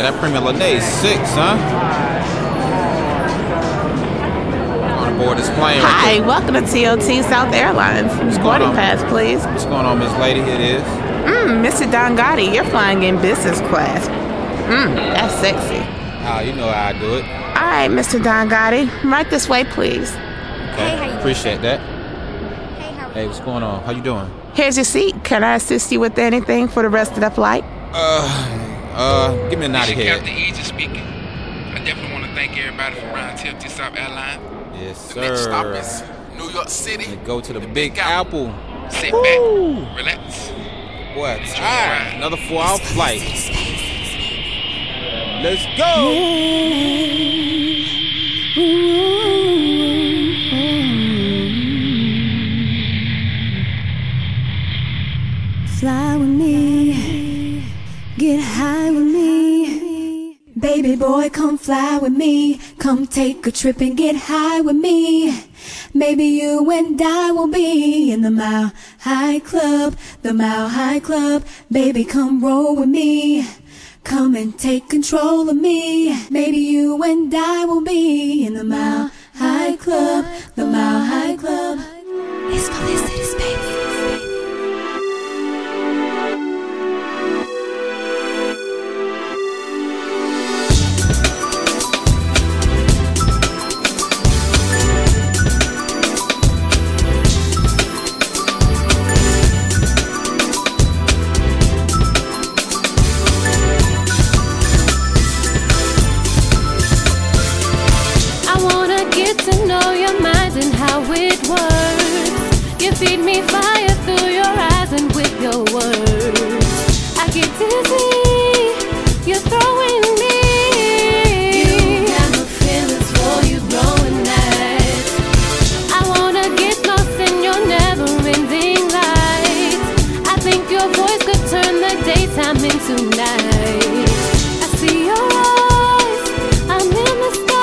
that premium Lene six, huh? On board this plane right
Hi,
there.
welcome to T O T South Airlines. Boarding pass, please.
What's going on, Miss Lady? It is.
Mmm, Mister Don Gotti, you're flying in business class. Mmm, that's sexy.
Ah, you know how I do it.
All right, Mister Don Gotti, right this way, please.
Okay, hey, appreciate that. Hey, how Hey, what's going on? How you doing?
Here's your seat. Can I assist you with anything for the rest of the flight?
Uh, uh, give me a naughty head.
Captain Easy speaking. I definitely want to thank everybody from around T O T South Airlines.
Yes,
The next stop
sir.
is New York City.
Let's go to the, the Big, Big Apple.
Apple. Sit back, relax.
Boy, it's tired. Another four-hour flight. Let's go.
Fly with me, get high with me. Baby boy, come fly with me. Come take a trip and get high with me. Maybe you and I will be in the Mile High Club, the Mile High Club. Baby, come roll with me. Come and take control of me. Maybe you and I will be in the Mile High Club, the Mile High Club. It's Felicity's baby.
To know your mind and how it works. You feed me fire through your eyes and with your words. I get dizzy, you're throwing me. You got my feelings for you growing nice. I wanna get lost in your never-ending light. I think your voice could turn the daytime into night. I see your eyes, I'm in the sky.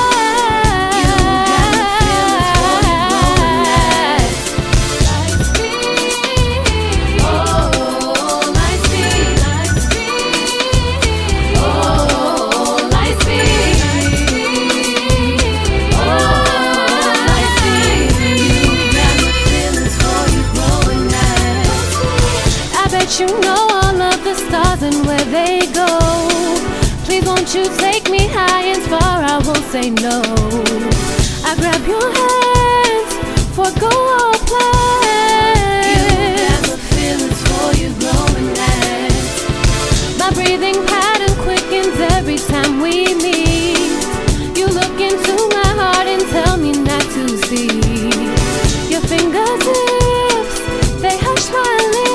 You know all of the stars and where they go. Please won't you take me high and far, I won't say no. I grab your hands, forgo all plans. You got my feelings for you growing nice. My breathing pattern quickens every time we meet. You look into my heart and tell me not to see. Your fingertips, they hush my lips.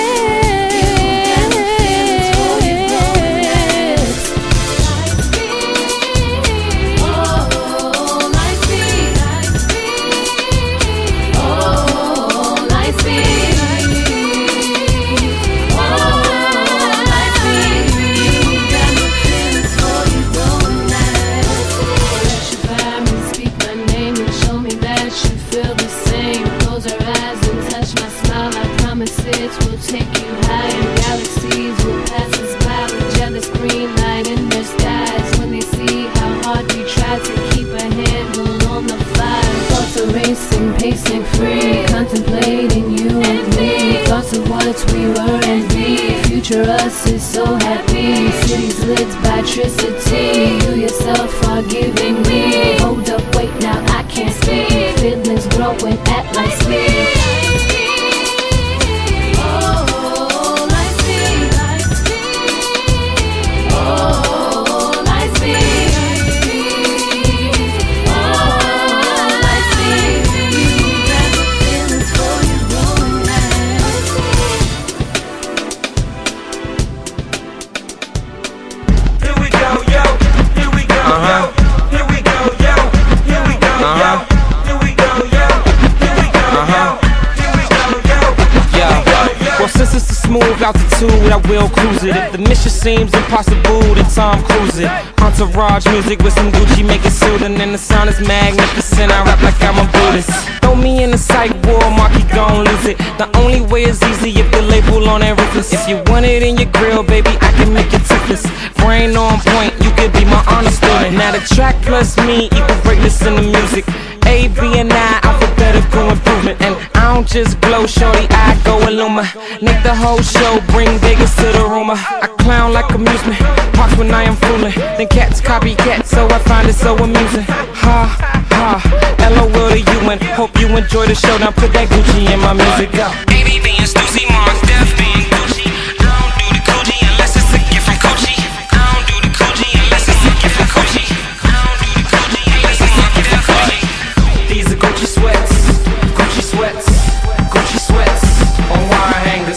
We'll take you higher, galaxies will pass us by with jealous green light in their skies. When they see how hard we try to keep a handle on the fire. Thoughts are racing, pacing free, contemplating you and me. Thoughts of what we were and be. Future us is so happy. Cities lit by tricity. You yourself are giving me. Hold up, wait, now I can't speak. Feelings growing at light speed.
Here we go,
attitude, I will cruise it. If the mission seems impossible, then Tom Cruise it. Entourage music with some Gucci, make it soothing. And the sound is magnificent, I rap like I'm a Buddhist. Throw me in the psych ward, Marky gon' lose it. The only way is easy if the label on that ruthless. If you want it in your grill, baby, I can make it toothless. Brain on point, you could be my honor student. Now the track plus me equal greatness in the music. A, B, and I, alphabetical improvement. And I don't just glow, shorty, I go illuma. Make the whole show, bring Vegas to the rumor. I clown like amusement, parks when I am fooling. Then cats copy cats, so I find it so amusing. Ha, ha, L O L to you, and hope you enjoy the show. Now put that Gucci in my music, go.
A B being Stussy, Mars, Def being Gucci. I don't do the Gucci unless it's a gift from Gucci. I don't do the Gucci unless it's a gift from Gucci. I don't do the Gucci unless it's a gift from Gucci.
These are Gucci sweats, Gucci sweats, Gucci sweats on wire hangers.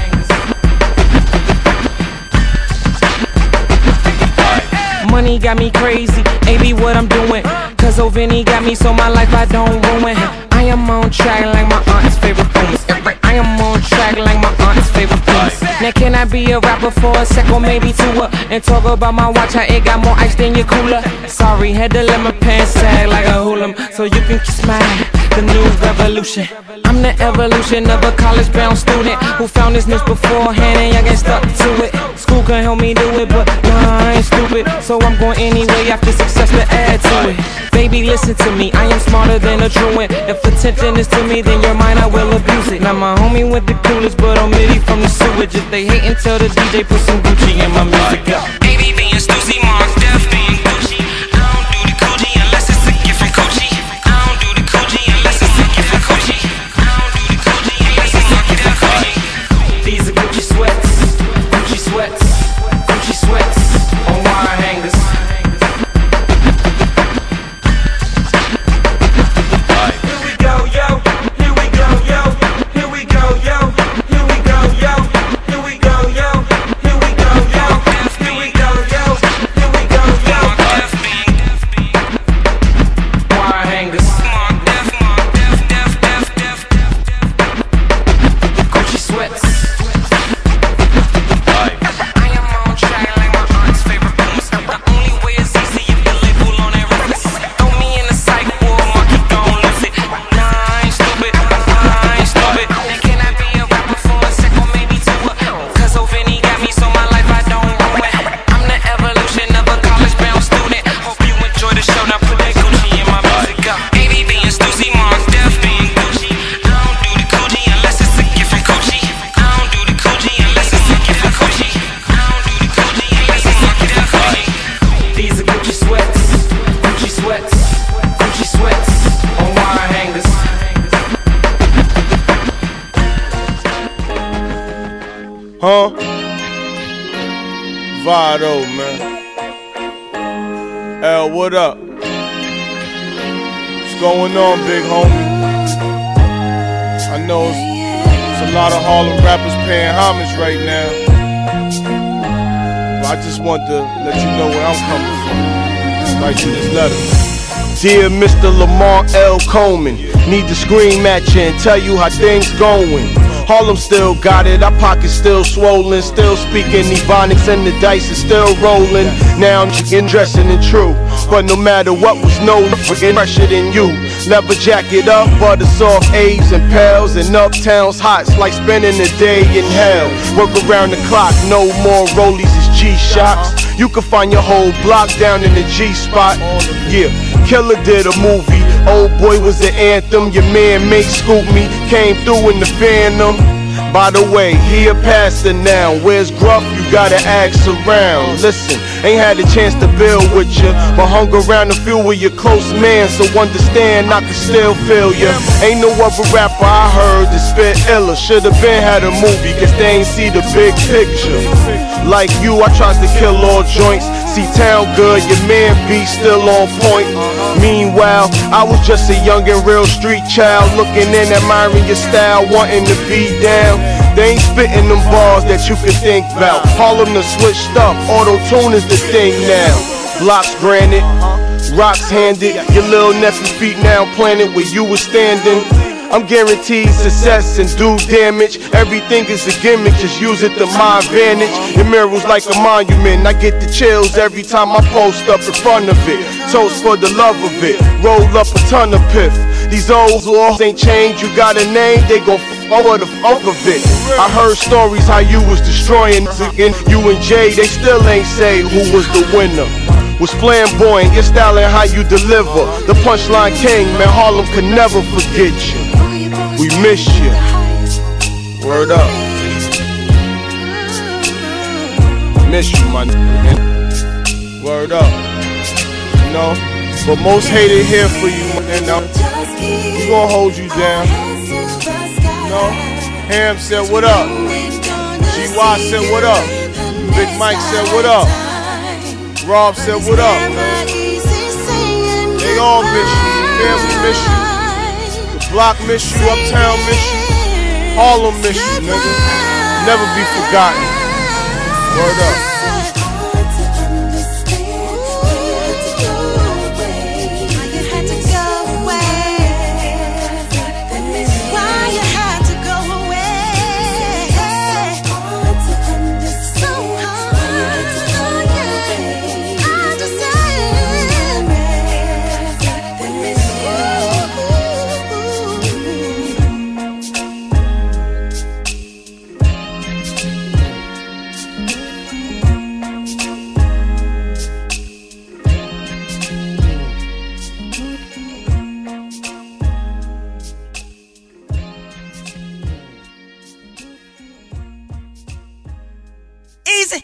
Money got me crazy, A B what I'm doing. Cause Ovini got me so my life I don't ruin. I am on track like my aunt's favorite things. I am on track like my aunt's favorite things. Now can I be a rapper for a sec or maybe two uh, and talk about my watch, how it got more ice than your cooler. Sorry, had to let my pants sag like a hoolum, so you can kiss my the new revolution. I'm the evolution of a college-bound student who found this niche beforehand and y'all get stuck to it. School can help me do it, but nah, I ain't stupid, so I'm going anyway after success to add to it. Baby, listen to me, I am smarter than a truant. If attention is to me, then your mind, I will abuse it. Now my homie with the coolest, but I'm Mitty from the sewage. If they hate and tell the D J, put some Gucci in my music. Go.
A B being Stussy, Mars, Def being Gucci. I don't do the Gucci unless it's a gift from Gucci. I don't do the Gucci unless it's a gift from Gucci. I don't do the Gucci unless it's a gift from Gucci.
These are Gucci sweats, Gucci sweats, Gucci sweats on wire hangers. Here we go, yo. Here we go, yo. Here we go, yo. Here we go, yo. Here we go, yo. Here we go, yo. Here we go, yo. Here we go, yo. Wire hangers. Gucci sweats. I am on track like my aunt's favorite booms. The only way is easy if the label on that ruthless. Throw me in the psych ward, Marky gon' lose it. Nah, I ain't stupid. Nah, I ain't stupid. Then can I be a rapper for a sec or maybe two? Cause Ovini got me so my life I don't ruin. I'm the evolution of a college-bound student. Hope you enjoy the show. Now put that Gucci in my music. Go.
A B being Stussy, Mars, Def being Gucci. I don't do the Gucci unless it's a gift from Gucci. I don't do the Gucci unless it's a gift from Gucci. I don't do the Gucci unless it's a gift from Gucci.
These are Gucci sweats, Gucci sweats, Gucci sweats on wire hangers.
Huh? Vado, man. L, what up? What's going on, big homie? I know it's, it's a lot of Harlem rappers paying homage right now. But I just want to let you know where I'm coming from. Write you this letter.
Dear Mister Lamar L. Coleman, need to screen match you and tell you how things going. Harlem still got it, our pockets still swollen. Still speaking Ebonics and the dice is still rolling. Now I'm getting dressing in true, but no matter what was known for getting fresher than you. Leather jacket up, butter soft A's and pals. And uptown's hot, it's like spending a day in hell. Work around the clock, no more rollies, it's G-Shocks. You can find your whole block down in the G-Spot. Yeah, Killer did a movie, Old Boy was an anthem. Your man Make Scoop Me came through in the Phantom. By the way, he a pastor now. Where's Gruff? You gotta ask around. Listen, ain't had a chance to build with you, but hung around a few with your close man, so understand I can still feel ya. Ain't no other rapper I heard that spit iller. Should've been had a movie, cause they ain't see the big picture. Like you, I tried to kill all joints. See town good, your man be still on point. Meanwhile, I was just a young and real street child, looking in, admiring your style, wanting to be down. They ain't spitting them bars that you can think about. Harlem done switched up, auto-tune is the thing now. Blocks granted, rocks handed. Your little nephew feet now planted where you was standing.
I'm guaranteed success and do damage. Everything is a gimmick, just use it to my advantage. Your mirror's like a monument, I get the chills every time I post up in front of it. Toast for the love of it, roll up a ton of piff. These old laws ain't changed, you got a name, they gon' f over the fuck of it. I heard stories how you was destroying again. You and Jay, they still ain't say who was the winner. Was flamboyant, your style and how you deliver. The punchline king, man, Harlem could never forget you. We miss you. Word up. Miss you, my nigga. Word up. You know, but most hated here for you, and uh, we gon' hold you down. You know, Ham said what up. G Y said what up. Big Mike said what up. Rob said what up. They all miss you. Family miss you. The block miss you. Uptown miss you. Harlem miss you, nigga. Never be forgotten. Word up.
Easy.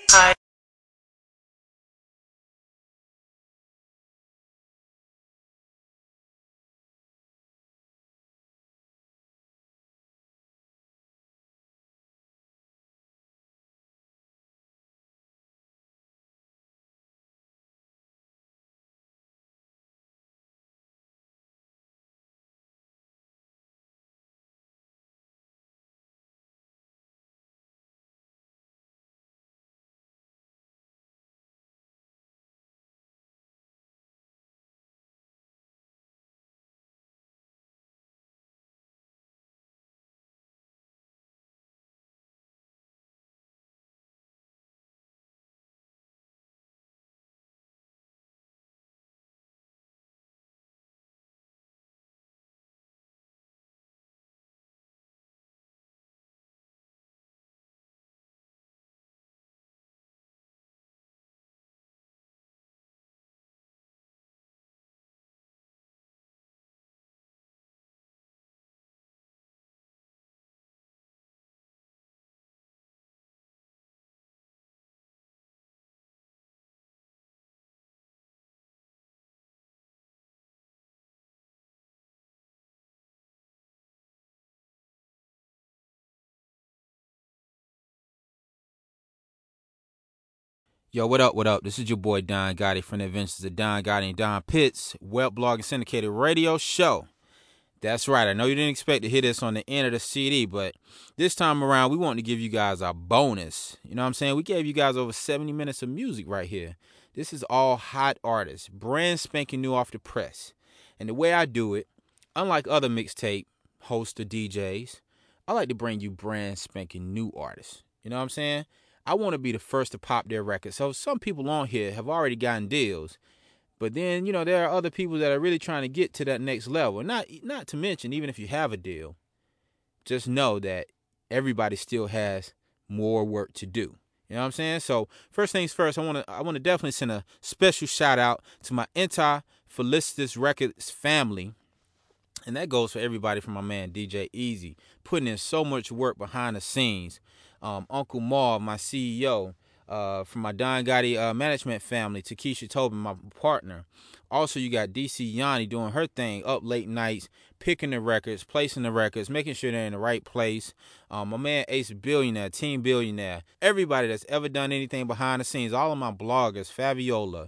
Yo, what up, what up? This is your boy Don Gotti from the Adventures of Don Gotti and Don Pitts, web blog and syndicated radio show. That's right. I know you didn't expect to hear this on the end of the C D, but this time around, we want to give you guys a bonus. You know what I'm saying? We gave you guys over seventy minutes of music right here. This is all hot artists, brand spanking new off the press. And the way I do it, unlike other mixtape hosts or D Js, I like to bring you brand spanking new artists. You know what I'm saying? I want to be the first to pop their record. So some people on here have already gotten deals. But then, you know, there are other people that are really trying to get to that next level. Not not to mention, even if you have a deal, just know that everybody still has more work to do. You know what I'm saying? So first things first, I want to I want to definitely send a special shout out to my entire Felicitas Records family. And that goes for everybody from my man D J Easy, putting in so much work behind the scenes. Um, Uncle Marv, my C E O, uh, from my Don Gotti uh, management family, Takesha Tobin, my partner. Also, you got D C Yanni doing her thing, up late nights, picking the records, placing the records, making sure they're in the right place. Um, my man Ace Billionaire, Team Billionaire, everybody that's ever done anything behind the scenes, all of my bloggers, Fabiola,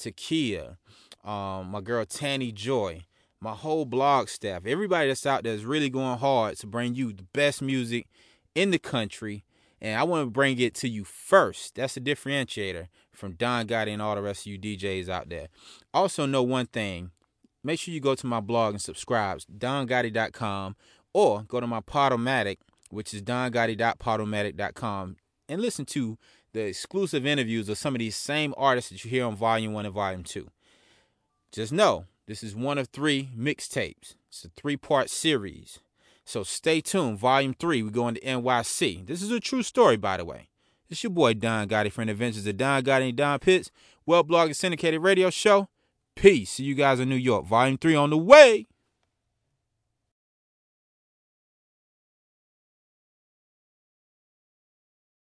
Takia, um, my girl Tanny Joy, my whole blog staff, everybody that's out there is really going hard to bring you the best music in the country. And I want to bring it to you first. That's the differentiator from Don Gotti and all the rest of you D Js out there. Also know one thing. Make sure you go to my blog and subscribe, don gotti dot com, or go to my Podomatic, which is don gotti dot podomatic dot com, and listen to the exclusive interviews of some of these same artists that you hear on Volume one and Volume two. Just know, this is one of three mixtapes. It's a three-part series. So stay tuned. Volume three, we go into N Y C. This is a true story, by the way. It's your boy Don Gotti from the Adventures of Don Gotti and Don Pitts, Well Blog and Syndicated Radio Show. Peace. See you guys in New York. Volume three on the way.